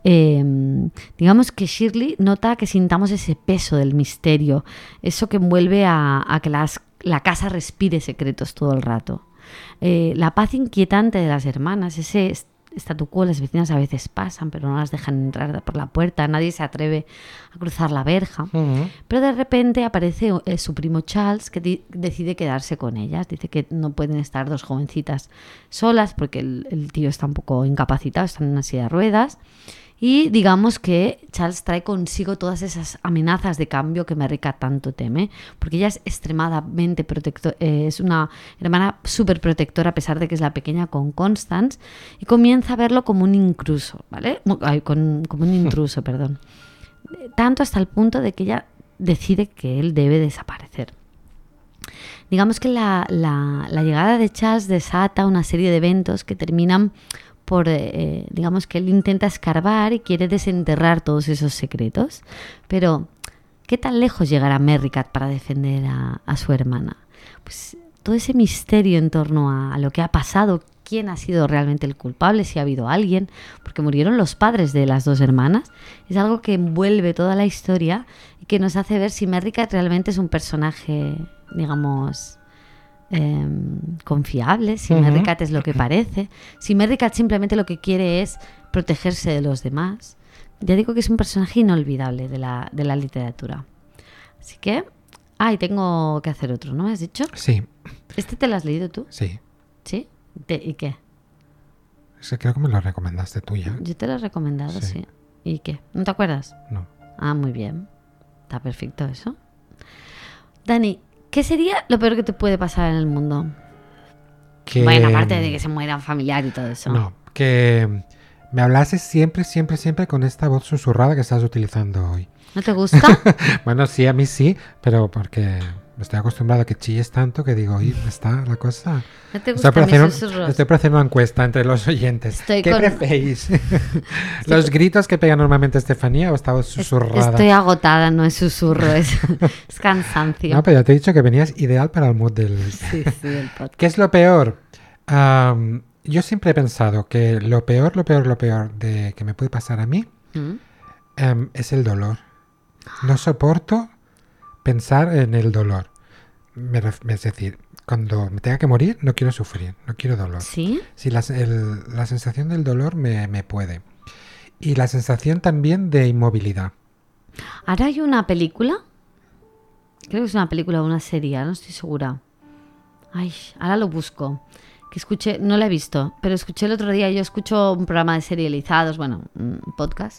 Digamos que Shirley nota que sintamos ese peso del misterio, eso que envuelve a que la casa respire secretos todo el rato. La paz inquietante de las hermanas, ese statu quo, las vecinas a veces pasan, pero no las dejan entrar por la puerta, nadie se atreve a cruzar la verja. Pero de repente aparece su primo Charles, que decide quedarse con ellas. Dice que no pueden estar 2 jovencitas solas porque el tío está un poco incapacitado, está en una silla de ruedas. Y digamos que Charles trae consigo todas esas amenazas de cambio que Merry Cat tanto teme, porque ella es extremadamente protectora, es una hermana súper protectora a pesar de que es la pequeña con Constance, y comienza a verlo como un intruso, ¿vale? Como un intruso, perdón. Tanto hasta el punto de que ella decide que él debe desaparecer. Digamos que la llegada de Charles desata una serie de eventos que terminan por, digamos que él intenta escarbar y quiere desenterrar todos esos secretos. Pero, ¿qué tan lejos llegará Merry Cat para defender a su hermana? Pues todo ese misterio en torno a lo que ha pasado, quién ha sido realmente el culpable, si ha habido alguien, porque murieron los padres de las 2 hermanas, es algo que envuelve toda la historia y que nos hace ver si Merry Cat realmente es un personaje, digamos, confiable, si Merricat es lo que parece, si Merricat simplemente lo que quiere es protegerse de los demás. Ya digo que es un personaje inolvidable de la literatura. Así que... y tengo que hacer otro, ¿no me has dicho? Sí. ¿Este te lo has leído tú? Sí. ¿Sí? ¿Y qué? Es que creo que me lo recomendaste tú ya. Yo te lo he recomendado, Sí. sí. ¿Y qué? ¿No te acuerdas? No. Muy bien. Está perfecto eso. Dani, ¿qué sería lo peor que te puede pasar en el mundo? Bueno, aparte de que se muera un familiar y todo eso. No, que me hablases siempre con esta voz susurrada que estás utilizando hoy. ¿No te gusta? Bueno, sí, a mí sí, pero porque estoy acostumbrado a que chilles tanto que digo, oye, está la cosa... ¿No te gusta mis susurros? Estoy por hacer una encuesta entre los oyentes. ¿Qué preferís? ¿Los gritos que pega normalmente Estefanía o esta voz susurrada? Estoy agotada, no es susurro, es cansancio. No, pero ya te he dicho que venías ideal para el mood del... Sí, del podcast. ¿Qué es lo peor? Yo siempre he pensado que lo peor de que me puede pasar a mí es el dolor. No soporto pensar en el dolor. Es decir, cuando me tenga que morir, no quiero sufrir, no quiero dolor. ¿Sí? Sí, la sensación del dolor me puede. Y la sensación también de inmovilidad. Ahora hay una película, creo que es una película o una serie, no estoy segura. Ahora lo busco. Que escuché, no la he visto, pero escuché el otro día, yo escucho un programa de serializados, bueno, un podcast,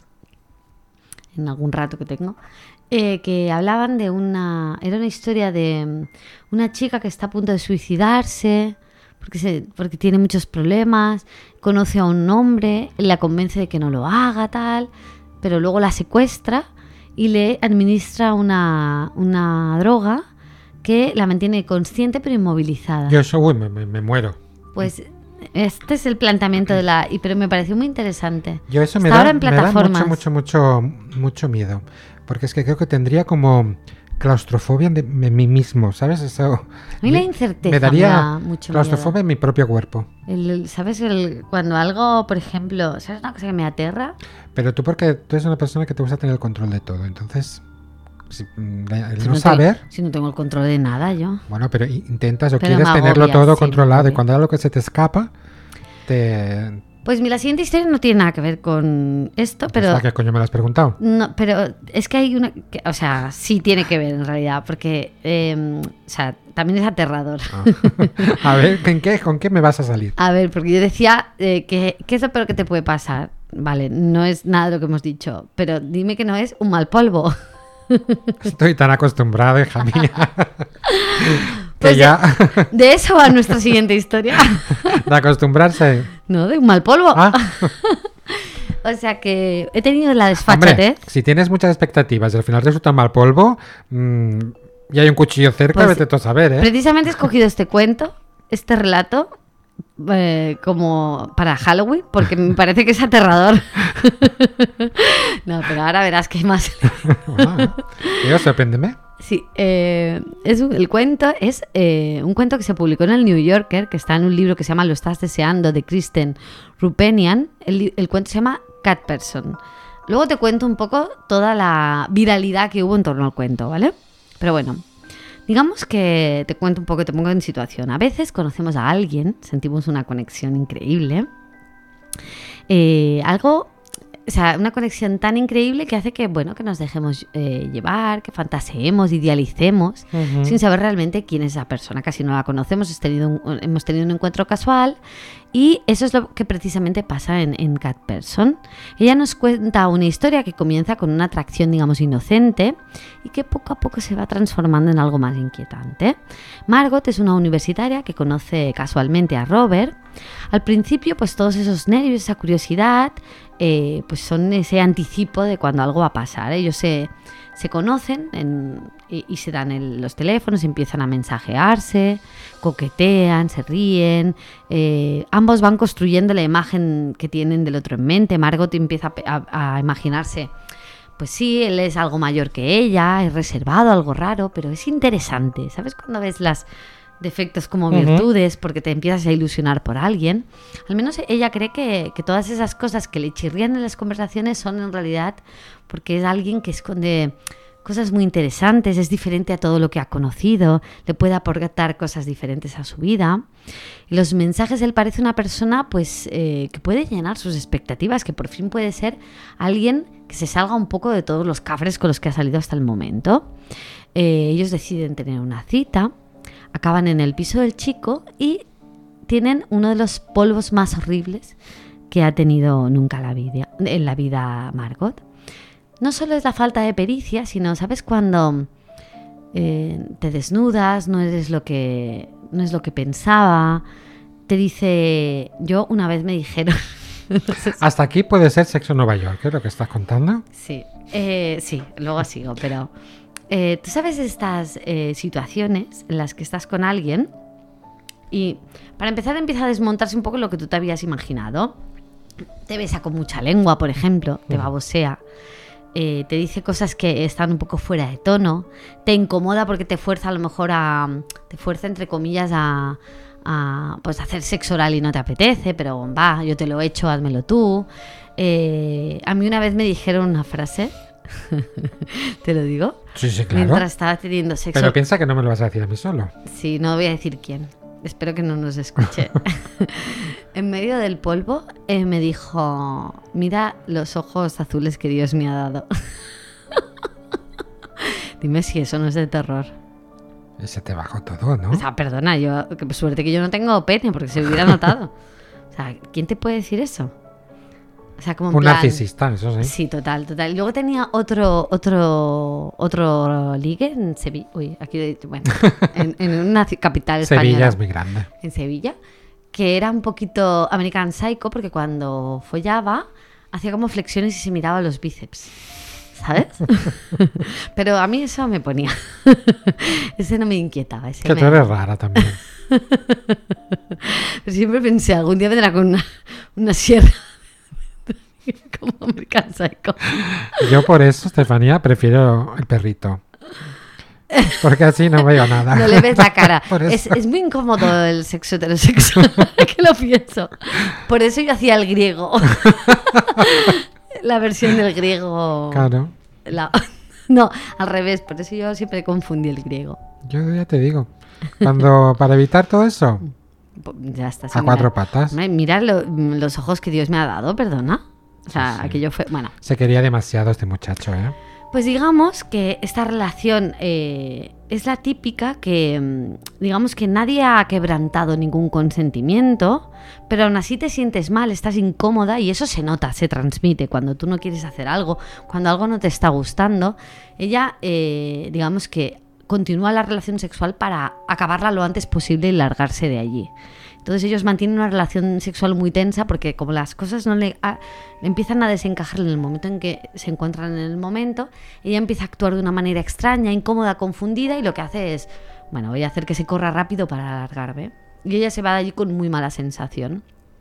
en algún rato que tengo, que hablaban de era una historia de una chica que está a punto de suicidarse porque tiene muchos problemas, conoce a un hombre, la convence de que no lo haga, tal, pero luego la secuestra y le administra una droga que la mantiene consciente pero inmovilizada. Yo eso, me muero. Pues este es el planteamiento pero me pareció muy interesante. Yo eso me da mucho miedo, porque es que creo que tendría como claustrofobia de mí mismo, ¿sabes? Eso a mí la incerteza me daría da mucho claustrofobia miedo. En mi propio cuerpo. ¿Sabes? Cuando algo, por ejemplo, ¿sabes una cosa que me aterra? Pero tú porque tú eres una persona que te gusta tener el control de todo, entonces... Si no tengo el control de nada yo. Bueno, pero intentas o quieres tenerlo todo controlado y cuando hay algo que se te escapa Pues la siguiente historia no tiene nada que ver con esto, pero... ¿Qué coño me lo has preguntado? No, pero es que hay una... o sea, sí tiene que ver en realidad, porque también es aterrador. A ver, ¿con qué me vas a salir? A ver, porque yo decía ¿qué es lo peor que te puede pasar? Vale, no es nada de lo que hemos dicho, pero dime que no es un mal polvo. Estoy tan acostumbrado, hija mía. Pues ya... de eso va nuestra siguiente historia. ¿De acostumbrarse? No, de un mal polvo. O sea que he tenido la desfachatez. Hombre, si tienes muchas expectativas y al final resulta mal polvo y hay un cuchillo cerca, vete tú a saber, ¿eh? Precisamente he escogido este relato como para Halloween, porque me parece que es aterrador. No, pero ahora verás que hay más. Sorpréndeme. Sí, el cuento es un cuento que se publicó en el New Yorker, que está en un libro que se llama Lo estás deseando, de Kristen Rupenian. El cuento se llama Cat Person. Luego te cuento un poco toda la viralidad que hubo en torno al cuento, ¿vale? Pero bueno, digamos que te cuento un poco, te pongo en situación. A veces conocemos a alguien, sentimos una conexión increíble, una conexión tan increíble que hace que nos dejemos llevar, que fantaseemos, idealicemos, sin saber realmente quién es esa persona. Casi no la conocemos, hemos tenido un encuentro casual y eso es lo que precisamente pasa en Cat Person. Ella nos cuenta una historia que comienza con una atracción, digamos, inocente y que poco a poco se va transformando en algo más inquietante. Margot es una universitaria que conoce casualmente a Robert. Al principio, pues todos esos nervios, esa curiosidad, pues son ese anticipo de cuando algo va a pasar. Ellos se conocen y se dan los teléfonos, empiezan a mensajearse, coquetean, se ríen. Ambos van construyendo la imagen que tienen del otro en mente. Margot empieza a imaginarse, pues sí, él es algo mayor que ella, es reservado, algo raro, pero es interesante. ¿Sabes? Cuando ves las defectos como virtudes, porque te empiezas a ilusionar por alguien. Al menos ella cree que todas esas cosas que le chirrían en las conversaciones son en realidad porque es alguien que esconde cosas muy interesantes, es diferente a todo lo que ha conocido, le puede aportar cosas diferentes a su vida. Y los mensajes, él parece una persona pues que puede llenar sus expectativas, que por fin puede ser alguien que se salga un poco de todos los cafres con los que ha salido hasta el momento. Ellos deciden tener una cita, acaban en el piso del chico y tienen uno de los polvos más horribles que ha tenido nunca en la vida Margot. No solo es la falta de pericia, sino, ¿sabes? Cuando te desnudas, no es lo que pensaba. Te dice, yo una vez me dijeron... Hasta aquí puede ser Sexo en Nueva York, ¿es lo que estás contando? Sí, sí, luego sigo, pero tú sabes estas situaciones en las que estás con alguien y para empezar empieza a desmontarse un poco lo que tú te habías imaginado. Te besa con mucha lengua, por ejemplo, te babosea. Te dice cosas que están un poco fuera de tono, te incomoda porque te fuerza a lo mejor te fuerza entre comillas a pues hacer sexo oral y no te apetece, pero va, yo te lo he hecho, házmelo tú. A mí una vez me dijeron una frase, ¿te lo digo? Sí, claro. Mientras estaba teniendo sexo. Pero piensa que no me lo vas a decir a mí solo. Sí, no voy a decir quién. Espero que no nos escuche. En medio del polvo me dijo, mira los ojos azules que Dios me ha dado. Dime si eso no es de terror. Se te bajó todo, ¿no? O sea, perdona, qué suerte que yo no tengo pene, porque se hubiera notado. O sea, ¿quién te puede decir eso? O sea, como en un plan, narcisista, eso sí. Sí, total. Y luego tenía otro ligue en Sevilla. Uy, aquí, bueno, en una capital española. Sevilla es muy grande. En Sevilla, que era un poquito American Psycho, porque cuando follaba hacía como flexiones y se miraba los bíceps, ¿sabes? Pero a mí eso me ponía. Ese no me inquietaba. Que tú eres rara también. Pero siempre pensé, algún día vendrá con una sierra. Como American Psycho. Yo por eso, Estefanía, prefiero el perrito. Porque así no veo nada. No le ves la cara. Es muy incómodo el sexo heterosexual, que lo pienso. Por eso yo hacía el griego. La versión del griego. Claro. No, al revés. Por eso yo siempre confundí el griego. Yo ya te digo. Para evitar todo eso, ya está. A cuatro patas. Mira los ojos que Dios me ha dado, perdona. O sea, sí. Aquello fue... Bueno. Se quería demasiado este muchacho, ¿eh? Pues digamos que esta relación es la típica que, digamos que nadie ha quebrantado ningún consentimiento, pero aún así te sientes mal, estás incómoda y eso se nota, se transmite cuando tú no quieres hacer algo, cuando algo no te está gustando. Ella, digamos que continúa la relación sexual para acabarla lo antes posible y largarse de allí. Entonces ellos mantienen una relación sexual muy tensa porque como las cosas no le empiezan a desencajar en el momento en que se encuentran en el momento, ella empieza a actuar de una manera extraña, incómoda, confundida y lo que hace es, bueno, voy a hacer que se corra rápido para alargarme. Y ella se va de allí con muy mala sensación.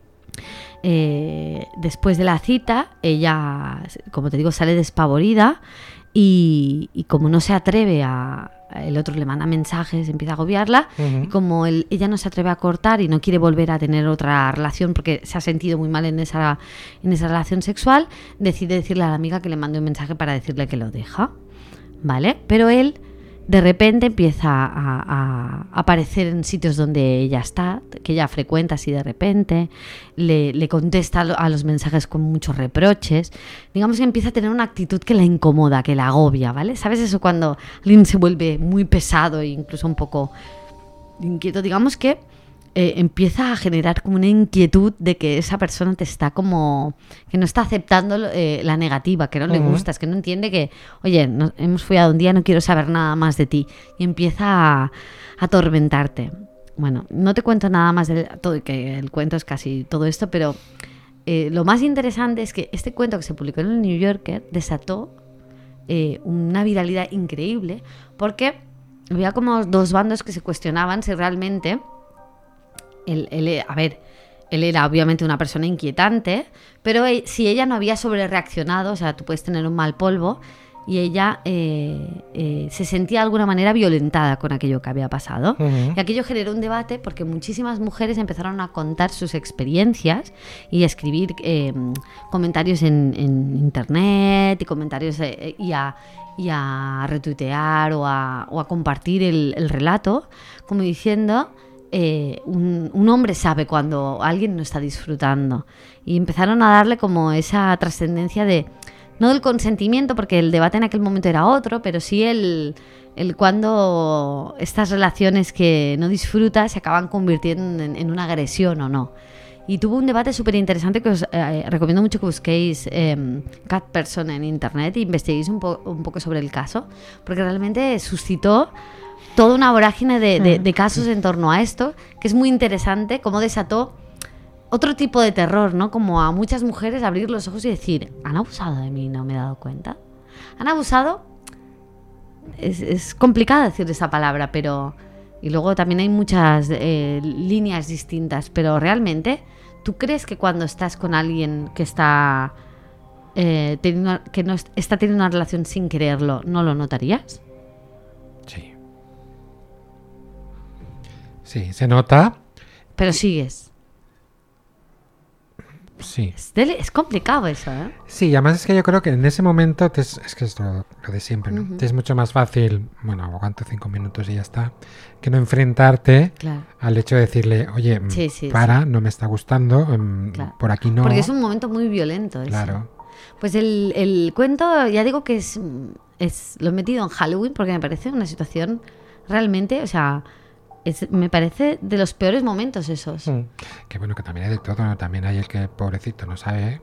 Después de la cita, ella, como te digo, sale despavorida y como no se atreve el otro le manda mensajes, empieza a agobiarla, y como ella no se atreve a cortar y no quiere volver a tener otra relación porque se ha sentido muy mal en esa relación sexual, decide decirle a la amiga que le mande un mensaje para decirle que lo deja, ¿vale? Pero él de repente empieza a aparecer en sitios donde ella está, que ella frecuenta así de repente, le contesta a los mensajes con muchos reproches. Digamos que empieza a tener una actitud que la incomoda, que la agobia, ¿vale? ¿Sabes eso cuando alguien se vuelve muy pesado e incluso un poco inquieto? Digamos que empieza a generar como una inquietud de que esa persona te está como... que no está aceptando la negativa, que no le gusta, es que no entiende que, oye, hemos follado un día, no quiero saber nada más de ti. Y empieza a atormentarte. Bueno, no te cuento nada más de todo, que el cuento es casi todo esto, pero lo más interesante es que este cuento que se publicó en el New Yorker desató una viralidad increíble, porque había como dos bandos que se cuestionaban si realmente... Él era obviamente una persona inquietante, pero si ella no había sobrereaccionado, o sea, tú puedes tener un mal polvo y ella se sentía de alguna manera violentada con aquello que había pasado. Y aquello generó un debate porque muchísimas mujeres empezaron a contar sus experiencias y a escribir comentarios en internet y comentarios y a retuitear o a compartir el relato, como diciendo... un hombre sabe cuando alguien no está disfrutando, y empezaron a darle como esa trascendencia de no del consentimiento, porque el debate en aquel momento era otro, pero sí el cuando estas relaciones que no disfrutas se acaban convirtiendo en una agresión o no. Y tuvo un debate súper interesante que os recomiendo mucho que busquéis Cat Person en internet e investiguéis un poco sobre el caso, porque realmente suscitó toda una vorágine de casos en torno a esto, que es muy interesante, cómo desató otro tipo de terror, ¿no? Como a muchas mujeres abrir los ojos y decir, ¿han abusado de mí y no me he dado cuenta? ¿Han abusado? Es complicado decir esa palabra, pero... Y luego también hay muchas líneas distintas, pero realmente, ¿tú crees que cuando estás con alguien que está está teniendo una relación sin quererlo, no lo notarías? Sí. Sí, se nota. Pero sigues. Sí. Es complicado eso, ¿eh? Sí, y además es que yo creo que en ese momento es que es lo de siempre, ¿no? Te es mucho más fácil, bueno, aguanto 5 minutos y ya está, que no enfrentarte al hecho de decirle, oye, no me está gustando, por aquí no. Porque es un momento muy violento ese. Claro. Pues el cuento, ya digo que lo he metido en Halloween porque me parece una situación realmente, o sea... me parece de los peores momentos esos. Que bueno, que también hay de todo, ¿no? También hay el que, pobrecito, no sabe.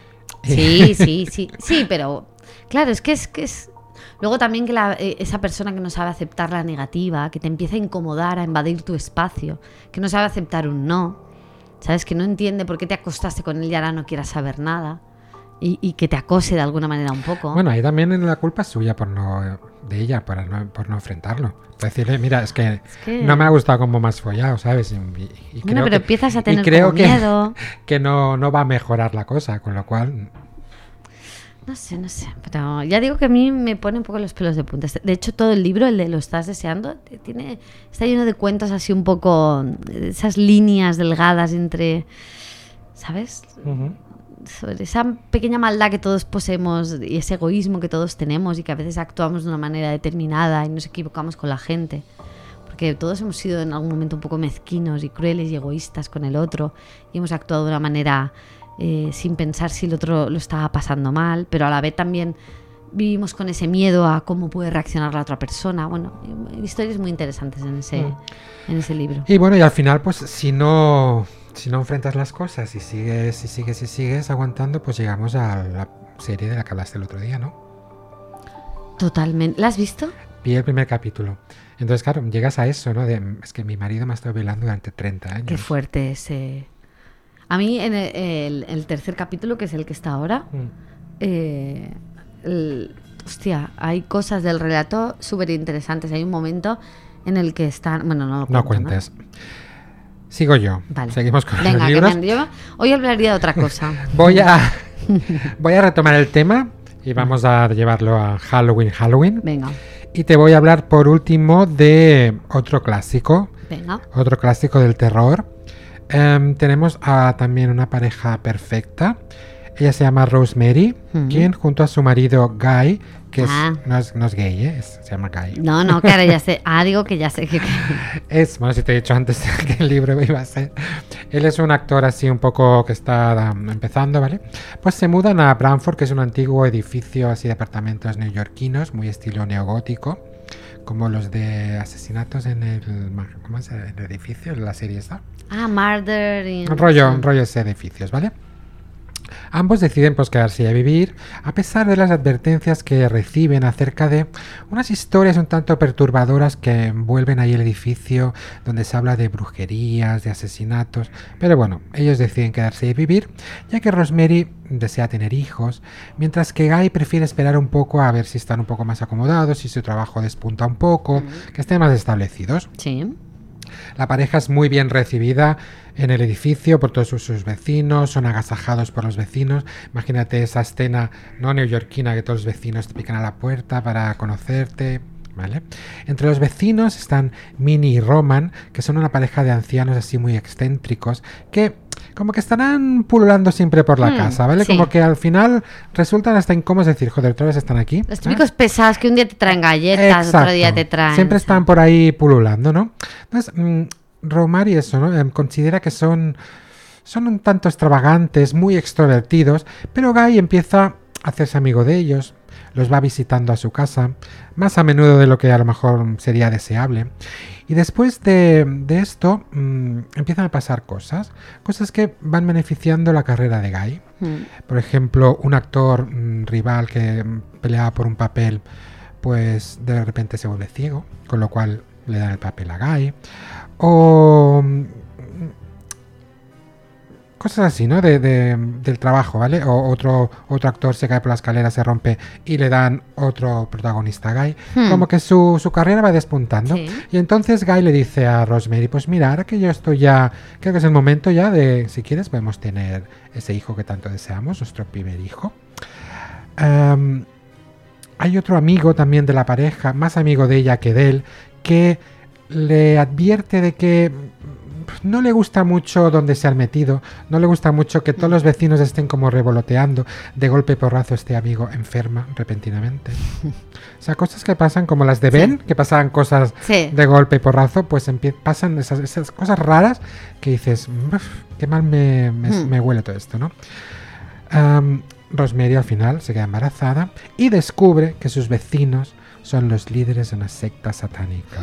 Sí, pero claro, es que es... Luego también que esa persona que no sabe aceptar la negativa, que te empieza a incomodar, a invadir tu espacio, que no sabe aceptar un no, ¿sabes? Que no entiende por qué te acostaste con él y ahora no quieras saber nada. Y que te acose de alguna manera un poco. Bueno, ahí también la culpa es suya de ella por no enfrentarlo. Por decirle, mira, es que no me ha gustado cómo me has follado, ¿sabes? Y bueno, pero empiezas a tener como miedo. Que no va a mejorar la cosa, con lo cual... No sé, pero ya digo que a mí me pone un poco los pelos de punta. De hecho, todo el libro, el de Lo estás deseando, está lleno de cuentos así un poco... Esas líneas delgadas entre... ¿Sabes? Sobre esa pequeña maldad que todos poseemos y ese egoísmo que todos tenemos y que a veces actuamos de una manera determinada y nos equivocamos con la gente, porque todos hemos sido en algún momento un poco mezquinos y crueles y egoístas con el otro y hemos actuado de una manera sin pensar si el otro lo estaba pasando mal, pero a la vez también vivimos con ese miedo a cómo puede reaccionar la otra persona. Bueno, historias muy interesantes en ese libro. Y bueno, y al final, pues si no enfrentas las cosas y sigues aguantando, pues llegamos a la serie de la que hablaste el otro día, ¿no? Totalmente. ¿La has visto? Vi el primer capítulo. Entonces, claro, llegas a eso, ¿no? Es que mi marido me ha estado violando durante 30 años. Qué fuerte ese... A mí, en el tercer capítulo, que es el que está ahora, hostia, hay cosas del relato súper interesantes. Hay un momento en el que están... Bueno, no lo cuento, no cuentes. ¿No? Sigo yo. Vale. Seguimos con los libros. Hoy hablaría de otra cosa. Voy a retomar el tema y vamos a llevarlo a Halloween. Venga. Y te voy a hablar por último de otro clásico. Venga. Otro clásico del terror. Tenemos también una pareja perfecta. Ella se llama Rosemary, quien junto a su marido Guy, que no es gay, se llama Guy. No, claro, ya sé. Digo que ya sé que... Bueno, si te he dicho antes que el libro iba a ser... Él es un actor así un poco que está empezando, ¿vale? Pues se mudan a Bradford, que es un antiguo edificio así de apartamentos neoyorquinos, muy estilo neogótico, como los de asesinatos en el... ¿Cómo es el edificio? La serie esta. Murder... Un rollo ese edificios, ¿vale? Ambos deciden pues quedarse a vivir, a pesar de las advertencias que reciben acerca de unas historias un tanto perturbadoras que envuelven ahí el edificio, donde se habla de brujerías, de asesinatos. Pero bueno, ellos deciden quedarse y vivir, ya que Rosemary desea tener hijos, mientras que Guy prefiere esperar un poco a ver si están un poco más acomodados, si su trabajo despunta un poco, que estén más establecidos. Sí. La pareja es muy bien recibida en el edificio por todos sus vecinos, son agasajados por los vecinos. Imagínate esa escena no neoyorquina que todos los vecinos te pican a la puerta para conocerte. ¿Vale? Entre los vecinos están Minnie y Roman, que son una pareja de ancianos así muy excéntricos, que como que estarán pululando siempre por la casa, ¿vale? Sí. Como que al final resultan hasta incómodos decir, joder, otra vez están aquí. Los típicos pesados que un día te traen galletas, Exacto. otro día te traen... Siempre están por ahí pululando, ¿no? Entonces, Romari eso, ¿no? Considera que son un tanto extravagantes, muy extrovertidos, pero Guy empieza a hacerse amigo de ellos, los va visitando a su casa, más a menudo de lo que a lo mejor sería deseable. Y después de esto empiezan a pasar cosas que van beneficiando la carrera de Guy. Por ejemplo, un actor rival que peleaba por un papel, pues de repente se vuelve ciego, con lo cual le dan el papel a Guy. O cosas así, ¿no? Del trabajo, ¿vale? O otro actor se cae por la escalera, se rompe y le dan otro protagonista a Guy. Como que su carrera va despuntando. Sí. Y entonces Guy le dice a Rosemary, pues mira, ahora que yo estoy ya, creo que es el momento ya de, si quieres, podemos tener ese hijo que tanto deseamos, nuestro primer hijo. Hay otro amigo también de la pareja, más amigo de ella que de él, que le advierte de que no le gusta mucho donde se han metido, no le gusta mucho que todos los vecinos estén como revoloteando, de golpe y porrazo este amigo enferma repentinamente. O sea, cosas que pasan como las de Ben, que pasaban cosas de golpe y porrazo, pues pasan esas cosas raras que dices, qué mal me huele todo esto, ¿no? Rosemary al final se queda embarazada y descubre que sus vecinos son los líderes de una secta satánica.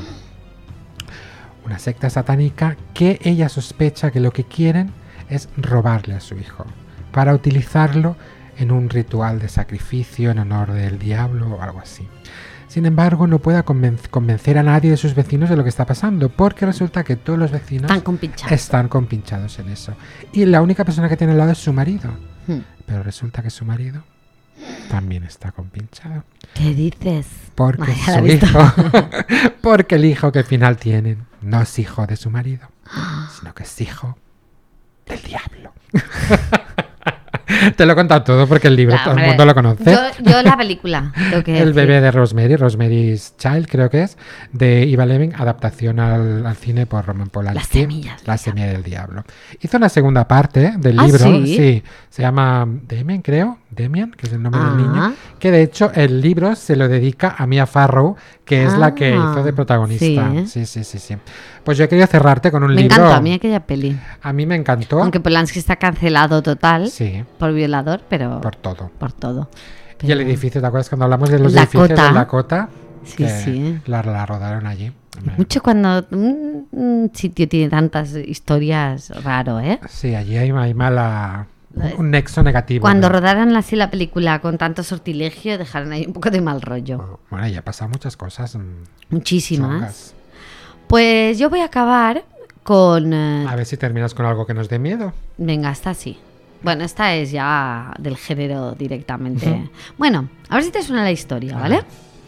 Una secta satánica que ella sospecha que lo que quieren es robarle a su hijo para utilizarlo en un ritual de sacrificio en honor del diablo o algo así. Sin embargo, no puede convencer a nadie de sus vecinos de lo que está pasando, porque resulta que todos los vecinos están compinchados en eso. Y la única persona que tiene al lado es su marido. Pero resulta que su marido también está compinchado. ¿Qué dices? Porque su hijo, porque el hijo que al final tienen no es hijo de su marido, sino que es hijo del diablo. Te lo he contado todo porque el libro todo el mundo lo conoce. Yo la película. El bebé de Rosemary, Rosemary's Child creo que es, de Eva Levin, adaptación al cine por Roman Polanski. La semilla del diablo. Hizo una segunda parte del libro. Sí, se llama Demian, creo. Demian, que es el nombre del niño. Que de hecho el libro se lo dedica a Mia Farrow, que es la que hizo de protagonista. Sí. Pues yo quería cerrarte con un libro. Me encantó a mí aquella peli. A mí me encantó. Aunque Polanski está cancelado total. Sí. Por violador, pero... Por todo. Pero... Y el edificio, ¿te acuerdas cuando hablamos de los edificios de Dakota? Sí. La rodaron allí. Mucho cuando un sitio tiene tantas historias, raro, ¿eh? Sí, allí hay mala... Un nexo negativo. Cuando rodaran así la película con tanto sortilegio, dejaron ahí un poco de mal rollo. Bueno, ya han pasado muchas cosas. Muchísimas. Chongas. Pues yo voy a acabar con... A ver si terminas con algo que nos dé miedo. Venga, esta sí. Bueno, esta es ya del género directamente. Bueno, a ver si te suena la historia, ¿vale?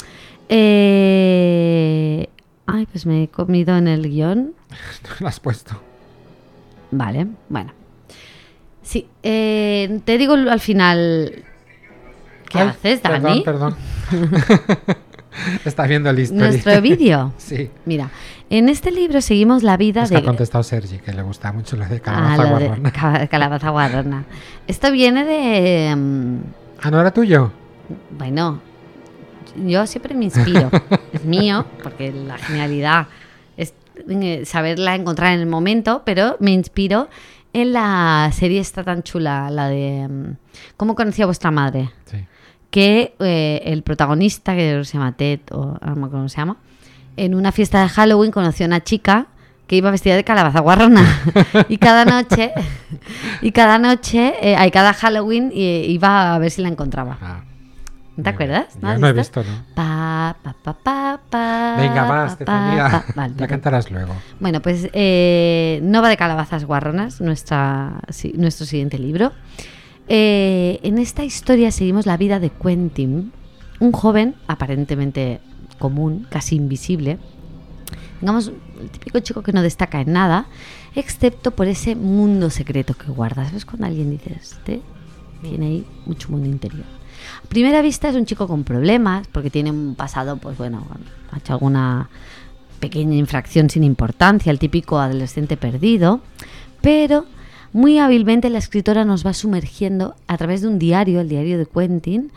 Ay, pues me he comido en el guión. Lo has puesto. Vale, bueno. Sí, te digo al final... ¿Qué haces, Dani? Perdón. Estás viendo el history. ¿Nuestro vídeo? Sí. Mira, en este libro seguimos la vida de... ha contestado Sergi, que le gusta mucho lo de calabaza guarrona. Calabaza guarrona. Esto viene de... ¿no era tuyo? Bueno, yo siempre me inspiro. Es mío, porque la genialidad es saberla encontrar en el momento, pero me inspiro en la serie esta tan chula, la de ¿Cómo conocí a vuestra madre? Sí. Que el protagonista, que se llama Ted, o no me acuerdo cómo se llama, en una fiesta de Halloween conoció a una chica que iba vestida de calabaza guarrona y cada Halloween iba a ver si la encontraba. ¿No te acuerdas? ¿No he visto, no? Venga, vas, Estefanía. Vale, la cantarás luego. Bueno, pues no va de calabazas guarronas, nuestro siguiente libro. En esta historia seguimos la vida de Quentin, un joven aparentemente común, casi invisible, Digamos, el típico chico que no destaca en nada, excepto por ese mundo secreto que guarda. ¿Sabes cuando alguien dice, este tiene ahí mucho mundo interior? A primera vista es un chico con problemas, porque tiene un pasado, pues bueno, ha hecho alguna pequeña infracción sin importancia, el típico adolescente perdido, pero muy hábilmente la escritora nos va sumergiendo a través de un diario, el diario de Quentin,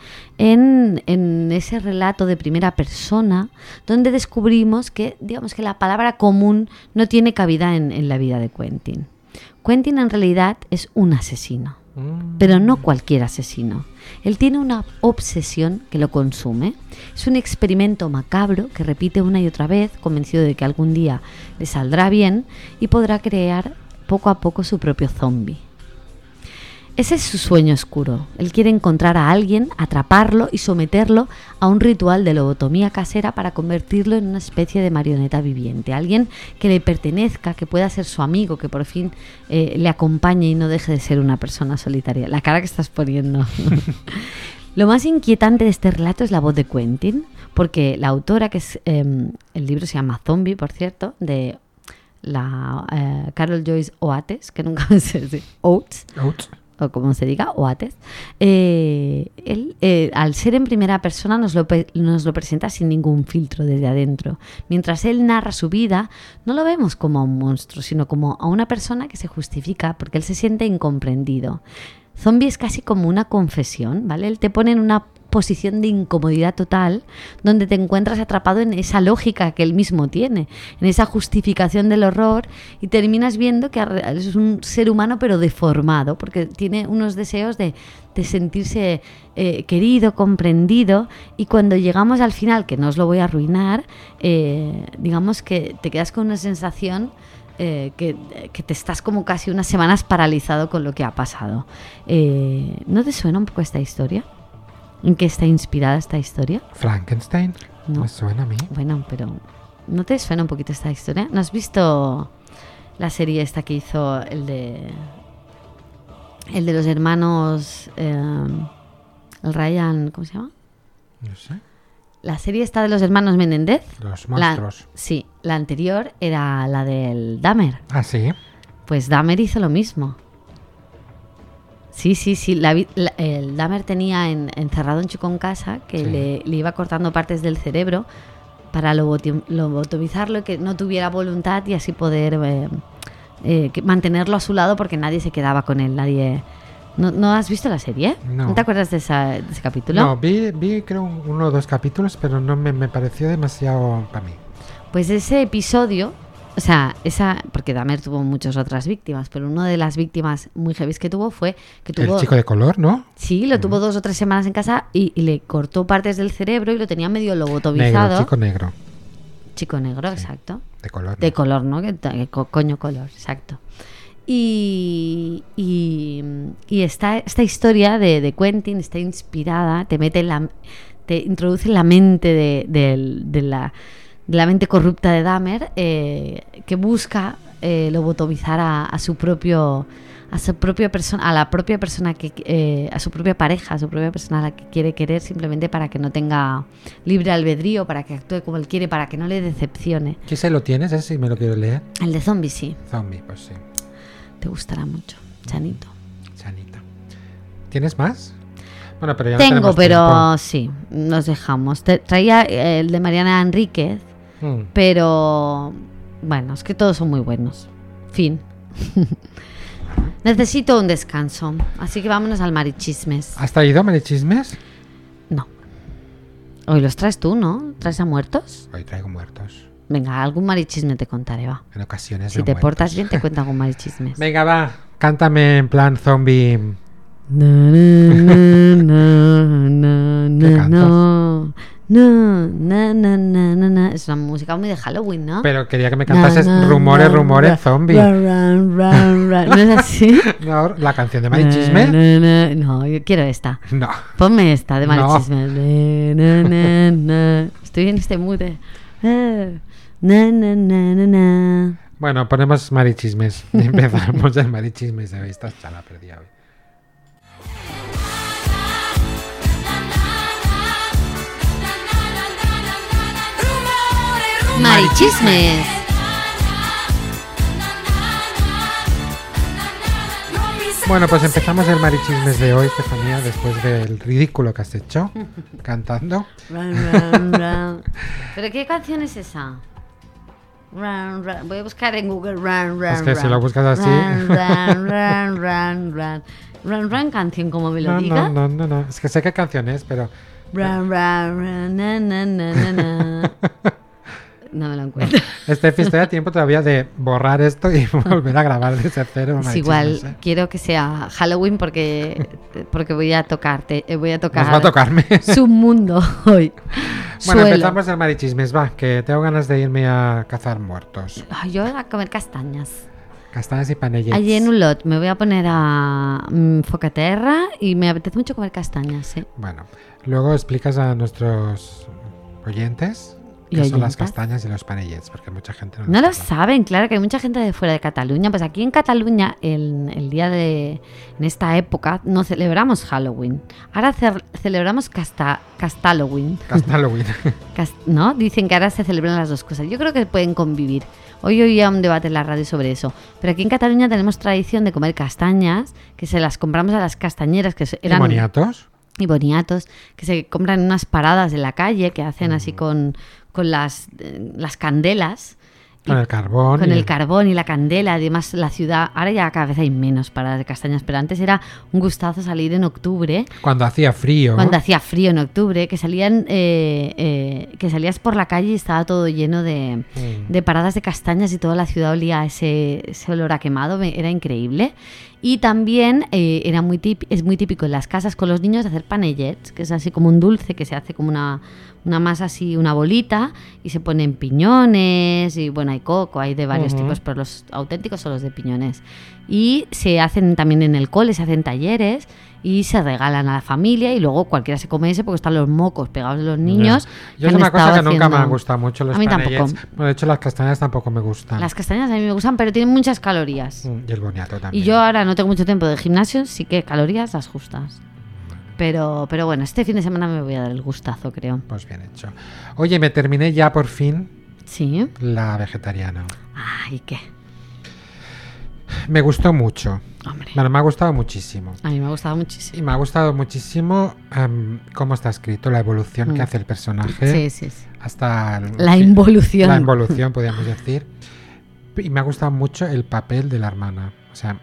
en ese relato de primera persona, donde descubrimos que, digamos, que la palabra común no tiene cabida en la vida de Quentin. Quentin en realidad es un asesino, pero no cualquier asesino. Él tiene una obsesión que lo consume. Es un experimento macabro que repite una y otra vez, convencido de que algún día le saldrá bien y podrá crear poco a poco su propio zombie. Ese es su sueño oscuro. Él quiere encontrar a alguien, atraparlo y someterlo a un ritual de lobotomía casera para convertirlo en una especie de marioneta viviente. Alguien que le pertenezca, que pueda ser su amigo, que por fin le acompañe y no deje de ser una persona solitaria. La cara que estás poniendo. Lo más inquietante de este relato es la voz de Quentin, porque la autora, que es el libro se llama Zombie, por cierto, de la Carol Joyce Oates, que nunca me sé decir, Oates, o como se diga, Oates. Él, al ser en primera persona, nos lo presenta sin ningún filtro desde adentro. Mientras él narra su vida, no lo vemos como a un monstruo, sino como a una persona que se justifica porque él se siente incomprendido. Zombie es casi como una confesión, ¿vale? Él te pone en una posición de incomodidad total, donde te encuentras atrapado en esa lógica que él mismo tiene, en esa justificación del horror, y terminas viendo que es un ser humano pero deformado, porque tiene unos deseos de sentirse querido, comprendido, y cuando llegamos al final, que no os lo voy a arruinar, digamos que te quedas con una sensación que te estás como casi unas semanas paralizado con lo que ha pasado. ¿No te suena un poco esta historia? ¿En qué está inspirada esta historia? Frankenstein. No. Me suena a mí. Bueno, pero ¿no te suena un poquito esta historia? ¿No has visto la serie esta que hizo el de los hermanos el Ryan, ¿cómo se llama? No sé. La serie esta de los hermanos Menéndez. Los monstruos. Sí, la anterior era la del Dahmer. Ah, sí. Pues Dahmer hizo lo mismo. Sí. El Dahmer tenía encerrado un chico en casa que Sí. le iba cortando partes del cerebro para lobotomizarlo y que no tuviera voluntad y así poder mantenerlo a su lado porque nadie se quedaba con él. Nadie. ¿No has visto la serie? No. ¿No te acuerdas de ese capítulo? No, vi creo 1 o 2 capítulos, pero no me pareció demasiado para mí. Pues ese episodio, o sea, porque Dahmer tuvo muchas otras víctimas, pero una de las víctimas muy heavy que tuvo fue que tuvo... El chico de color, ¿no? Sí, lo tuvo 2 o 3 semanas en casa y le cortó partes del cerebro y lo tenía medio lobotomizado. Negro, chico negro. Chico negro, Sí. exacto. De color. De color, ¿no? Coño color, exacto. Y esta historia de Quentin está inspirada, te introduce en la mente de la mente corrupta de Dahmer, que busca lobotomizar a su propia persona, a la propia persona a su propia pareja, a su propia persona a la que quiere querer, simplemente para que no tenga libre albedrío, para que actúe como él quiere, para que no le decepcione. ¿Qué se lo tienes? Ese sí me lo quiero leer. El de Zombie, sí. Zombie, pues sí. Te gustará mucho, Chanito. Chanita. ¿Tienes más? Bueno, pero ya no Tengo, tenemos pero tiempo. sí, nos dejamos. Traía el de Mariana Enríquez, pero bueno, es que todos son muy buenos. Fin. Necesito un descanso, así que vámonos al Marichismes. ¿Has traído Marichismes? No. Hoy los traes tú, ¿no? ¿Traes a muertos? Hoy traigo muertos. Venga, algún marichisme te contaré, va. En ocasiones Si de te muertos. portas bien, te cuento algún marichismes. Venga, va. Cántame en plan zombie. Na, na, na, na, na, ¿Qué cantas? no, na, na, na, na, na. Es una música muy de Halloween, ¿no? Pero quería que me cantases Na, na, rumores, na, rumores, ra, zombie. ra, ra, ¿no es así? No, la canción de Marichisme. Na, na, na. No, yo quiero esta. No. Ponme esta de No. Marichisme. Na, na, na. Estoy en este mood de... Na, na, na, na, na. Bueno, ponemos Marichismes. Empezamos el Marichismes de hoy. Esta chala perdida hoy. Marichismes. Bueno, pues empezamos el Marichismes de hoy, Estefanía, después del ridículo que has hecho cantando. ¿Pero qué canción es esa? Voy a buscar en Google. Es que si lo buscas así... Run, canción como melódica. No. Es que sé qué canción es, pero... No me lo encuentro. Estoy a tiempo todavía de borrar esto y volver a grabar desde cero. Es igual, quiero que sea Halloween porque voy a tocarte. Voy a tocar. Nos va a tocarme. Su mundo hoy. Bueno, Suelo. empezamos el Marichismes, va, que tengo ganas de irme a cazar muertos. Ay, yo a comer castañas. Castañas y panellets. Allí en Olot me voy a poner a Focaterra y me apetece mucho comer castañas, ¿sí? Bueno, luego explicas a nuestros oyentes qué son las castañas y los panellets, porque mucha gente no lo saben, claro que hay mucha gente de fuera de Cataluña. Pues aquí en Cataluña, el día de... En esta época no celebramos Halloween. Ahora celebramos Castaloween. Castaloween. ¿No? Dicen que ahora se celebran las dos cosas. Yo creo que pueden convivir. Hoy oía un debate en la radio sobre eso. Pero aquí en Cataluña tenemos tradición de comer castañas, que se las compramos a las castañeras, que eran... ¿Y boniatos? Y boniatos, que se compran en unas paradas de la calle, que hacen así con las candelas. Con el carbón. Con el carbón y la candela. Además, la ciudad, ahora ya cada vez hay menos paradas de castañas, pero antes era un gustazo salir en octubre. Cuando hacía frío. Cuando hacía frío en octubre, que salías por la calle y estaba todo lleno de paradas de castañas y toda la ciudad olía a ese olor a quemado. Era increíble. Y también es muy típico en las casas con los niños hacer panellets, que es así como un dulce que se hace como una masa así, una bolita, y se ponen piñones, y bueno, hay coco, hay de varios tipos, pero los auténticos son los de piñones. Y se hacen también en el cole, se hacen talleres y se regalan a la familia y luego cualquiera se come ese porque están los mocos pegados de los niños. Yo es una cosa que nunca me han gustado mucho los panellets. Tampoco. Bueno, de hecho las castañas tampoco me gustan. Las castañas a mí me gustan, pero tienen muchas calorías. Y el boniato también. Y yo ahora no tengo mucho tiempo de gimnasio, sí que calorías las justas. Pero bueno, este fin de semana me voy a dar el gustazo, creo. Pues bien hecho. Oye, me terminé ya por fin. Sí. La vegetariana. Ay, ¿qué? Me gustó mucho. Hombre. Bueno, me ha gustado muchísimo. A mí me ha gustado muchísimo. Y me ha gustado muchísimo cómo está escrito, la evolución que hace el personaje. Sí. Hasta la involución. La involución, podríamos decir. Y me ha gustado mucho el papel de la hermana. O sea,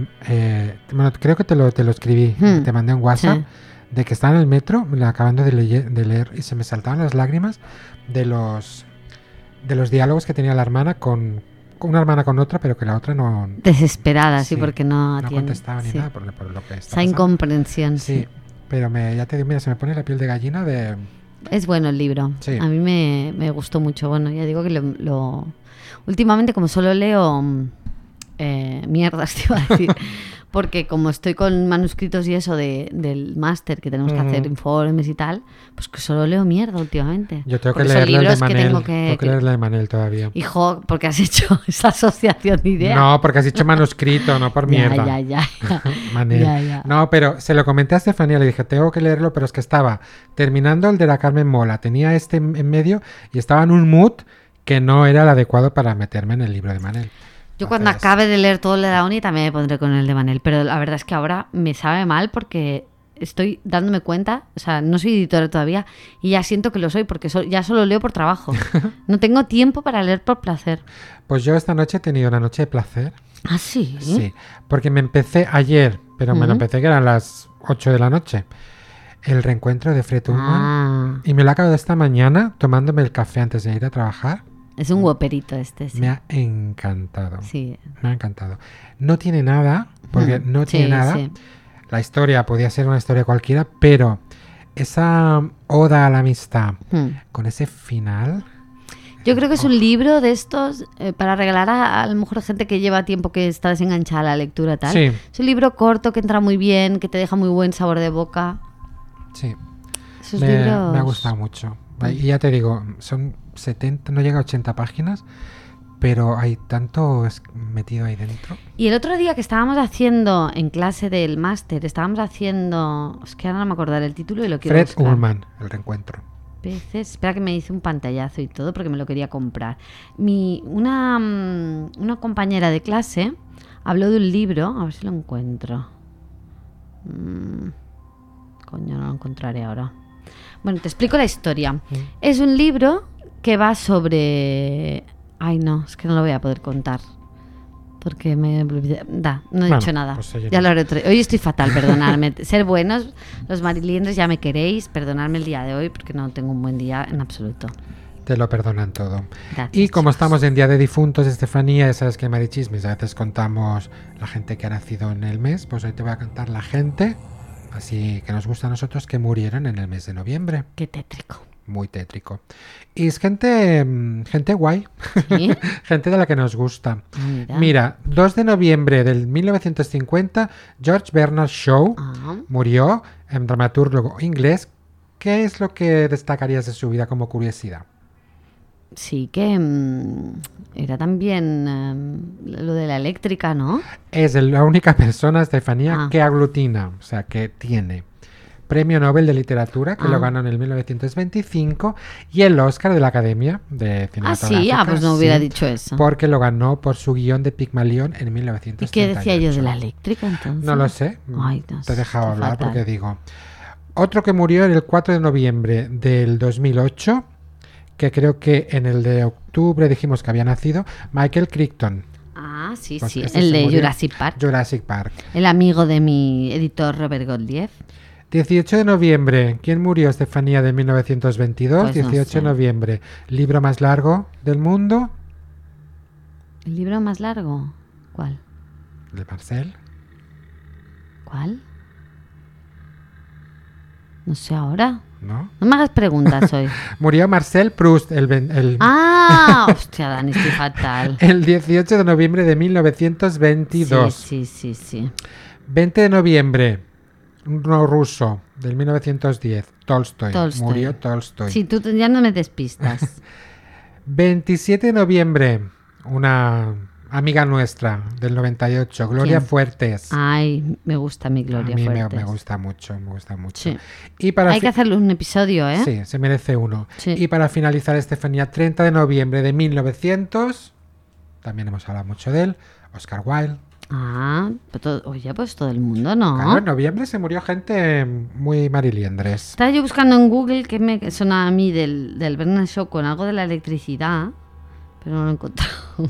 bueno, creo que te lo escribí, te mandé un WhatsApp, de que estaba en el metro, acabando de leer, y se me saltaban las lágrimas de los diálogos que tenía la hermana con una hermana con otra, pero que la otra no... Desesperada, sí, porque no atiende. No contestaba ni nada por lo que está esa incomprensión, sí. Pero ya te digo, mira, se me pone la piel de gallina de... Es bueno el libro. Sí. A mí me gustó mucho. Bueno, ya digo que últimamente, como solo leo mierdas, te iba a decir, porque como estoy con manuscritos y eso del máster, que tenemos que hacer informes y tal, pues que solo leo mierda últimamente. Yo tengo que leer el de Manel. Tengo que leer la de Manel todavía. Hijo, porque has hecho esa asociación de ideas. No, porque has dicho manuscrito, no por mierda. Ya. Manel. Ya. No, pero se lo comenté a Estefanía, le dije, tengo que leerlo, pero es que estaba terminando el de la Carmen Mola, tenía este en medio y estaba en un mood que no era el adecuado para meterme en el libro de Manel. Yo cuando acabe de leer todo el de la uni también me pondré con el de Manel, pero la verdad es que ahora me sabe mal porque estoy dándome cuenta, o sea, no soy editora todavía y ya siento que lo soy porque ya solo leo por trabajo. No tengo tiempo para leer por placer. Pues yo esta noche he tenido una noche de placer. ¿Ah, sí? Sí, porque me empecé ayer, pero me lo empecé que eran las 8 de la noche, el reencuentro de Fred Ullman, y me lo he acabado esta mañana tomándome el café antes de ir a trabajar. Es un guaperito este, sí. Me ha encantado. Sí. Me ha encantado. No tiene nada, porque no tiene nada. Sí. La historia podía ser una historia cualquiera, pero esa oda a la amistad con ese final... Yo creo que es un libro de estos para regalar a lo mejor gente que lleva tiempo que está desenganchada a la lectura tal. Sí. Es un libro corto que entra muy bien, que te deja muy buen sabor de boca. Sí. Esos libros... Me ha gustado mucho. Y ya te digo, son 70, no llega a 80 páginas, pero hay tanto metido ahí dentro. Y el otro día que estábamos haciendo en clase del máster, estábamos haciendo... Es que ahora no me acordaré el título y lo quiero buscar. Fred Ullman, el reencuentro. peces. Espera que me hice un pantallazo y todo porque me lo quería comprar. Una compañera de clase habló de un libro, a ver si lo encuentro. Coño, no lo encontraré ahora. Bueno, te explico la historia. Es un libro que va sobre... Ay, no, es que no lo voy a poder contar. Porque me olvidé. No he dicho nada. Pues ya lo haré hoy estoy fatal, perdonadme. Ser buenos, los mariliendres ya me queréis. Perdonadme el día de hoy porque no tengo un buen día en absoluto. Te lo perdonan todo. Gracias, y como chicos. estamos en Día de Difuntos, Estefanía, ya sabes que en Marichismes a veces contamos la gente que ha nacido en el mes, pues hoy te voy a contar la gente, así que nos gusta a nosotros, que murieron en el mes de noviembre. Qué tétrico. Muy tétrico. Y es gente guay, ¿Sí? gente de la que nos gusta. Mira. Mira, 2 de noviembre del 1950, George Bernard Shaw murió, dramaturgo inglés. ¿Qué es lo que destacarías de su vida como curiosidad? Sí, que era también lo de la eléctrica, ¿no? Es la única persona, Estefanía, Ah. que aglutina, o sea, que tiene Premio Nobel de Literatura, que lo ganó en el 1925, y el Oscar de la Academia de Cinematográfica. Pues no hubiera dicho eso. Porque lo ganó por su guión de Pigmalión en ¿Y 1938. qué decía yo de la eléctrica entonces? No lo sé. Ay, no Te he sé, dejado estoy hablar fatal. porque digo... Otro que murió el 4 de noviembre del 2008, que creo que en el de octubre dijimos que había nacido, Michael Crichton. Ah, sí, Pues sí. ese El se de murió. Jurassic Park. Jurassic Park. El amigo de mi editor Robert Gottlieb. 18 de noviembre. ¿Quién murió, Estefanía, de 1922? Pues no 18 sé. de noviembre. ¿Libro más largo del mundo? ¿El libro más largo? ¿Cuál? De Marcel. ¿Cuál? No sé ahora. ¿No? No me hagas preguntas hoy. Murió Marcel Proust el ¡Ah! Hostia, Dani, estoy fatal. el 18 de noviembre de 1922. Sí. 20 de noviembre. Uno ruso del 1910. Tolstoy. Murió Tolstoy. Sí, tú ya no me despistas. 27 de noviembre. Una amiga nuestra del 98. Gloria ¿Quién? Fuertes. Ay, me gusta mi Gloria A mí Fuertes. me gusta mucho, me gusta mucho. Sí. Y para Hay que hacerle un episodio, ¿eh? Sí, se merece uno. Sí. Y para finalizar, Estefanía, 30 de noviembre de 1900, también hemos hablado mucho de él, Oscar Wilde. Ah, oye, pues todo el mundo, ¿no? Claro, en noviembre se murió gente muy mariliendres. Estaba yo buscando en Google qué me sonaba a mí del Bernard Shaw con algo de la electricidad, pero no lo he encontrado.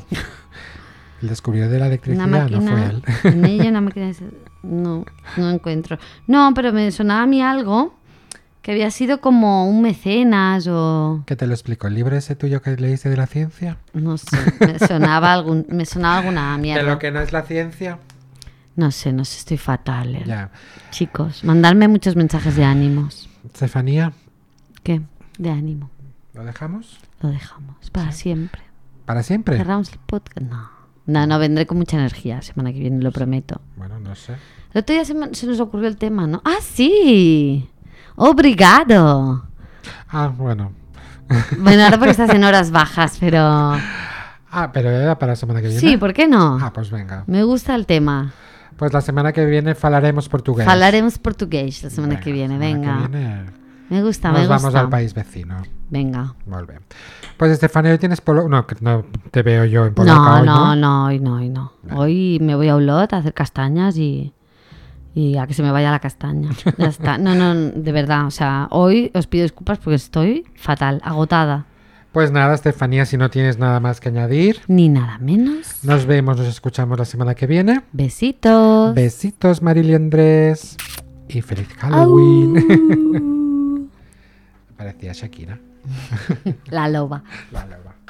El descubridor de la electricidad Una no fue máquina, él. en ella una máquina no encuentro. No, pero me sonaba a mí algo que había sido como un mecenas o... ¿Qué te lo explico? ¿El libro ese tuyo que leíste de la ciencia? No sé, me sonaba alguna mierda. ¿De lo que no es la ciencia? No sé, estoy fatal. Ya. Chicos, mandadme muchos mensajes de ánimos. Estefanía, ¿Qué? De ánimo. ¿lo dejamos? Lo dejamos para siempre. ¿Para siempre? ¿Cerramos el podcast? No, vendré con mucha energía la semana que viene, lo prometo. Bueno, no sé. El otro día se nos ocurrió el tema, ¿no? ¡Ah, sí! ¡Obrigado! Ah, bueno. Bueno, ahora porque estás en horas bajas, pero... Ah, pero era para la semana que viene. Sí, ¿por qué no? Ah, pues venga. Me gusta el tema. Pues la semana que viene falaremos portugués. Falaremos portugués la semana que viene, la semana venga. que viene Me gusta, nos me gusta. vamos al país vecino. Venga. Molt bé. Pues Estefanía, hoy tienes polo... No, que no te veo yo en Polaca hoy, ¿no? Hoy no. Hoy me voy a Olot a hacer castañas y a que se me vaya la castaña. Ya está. No, de verdad. O sea, hoy os pido disculpas porque estoy fatal, agotada. Pues nada, Estefanía, si no tienes nada más que añadir, Ni nada menos. nos vemos, nos escuchamos la semana que viene. Besitos. Besitos, Marily Andrés. Y feliz Halloween. Au. Parecía Shakira. La loba. La loba.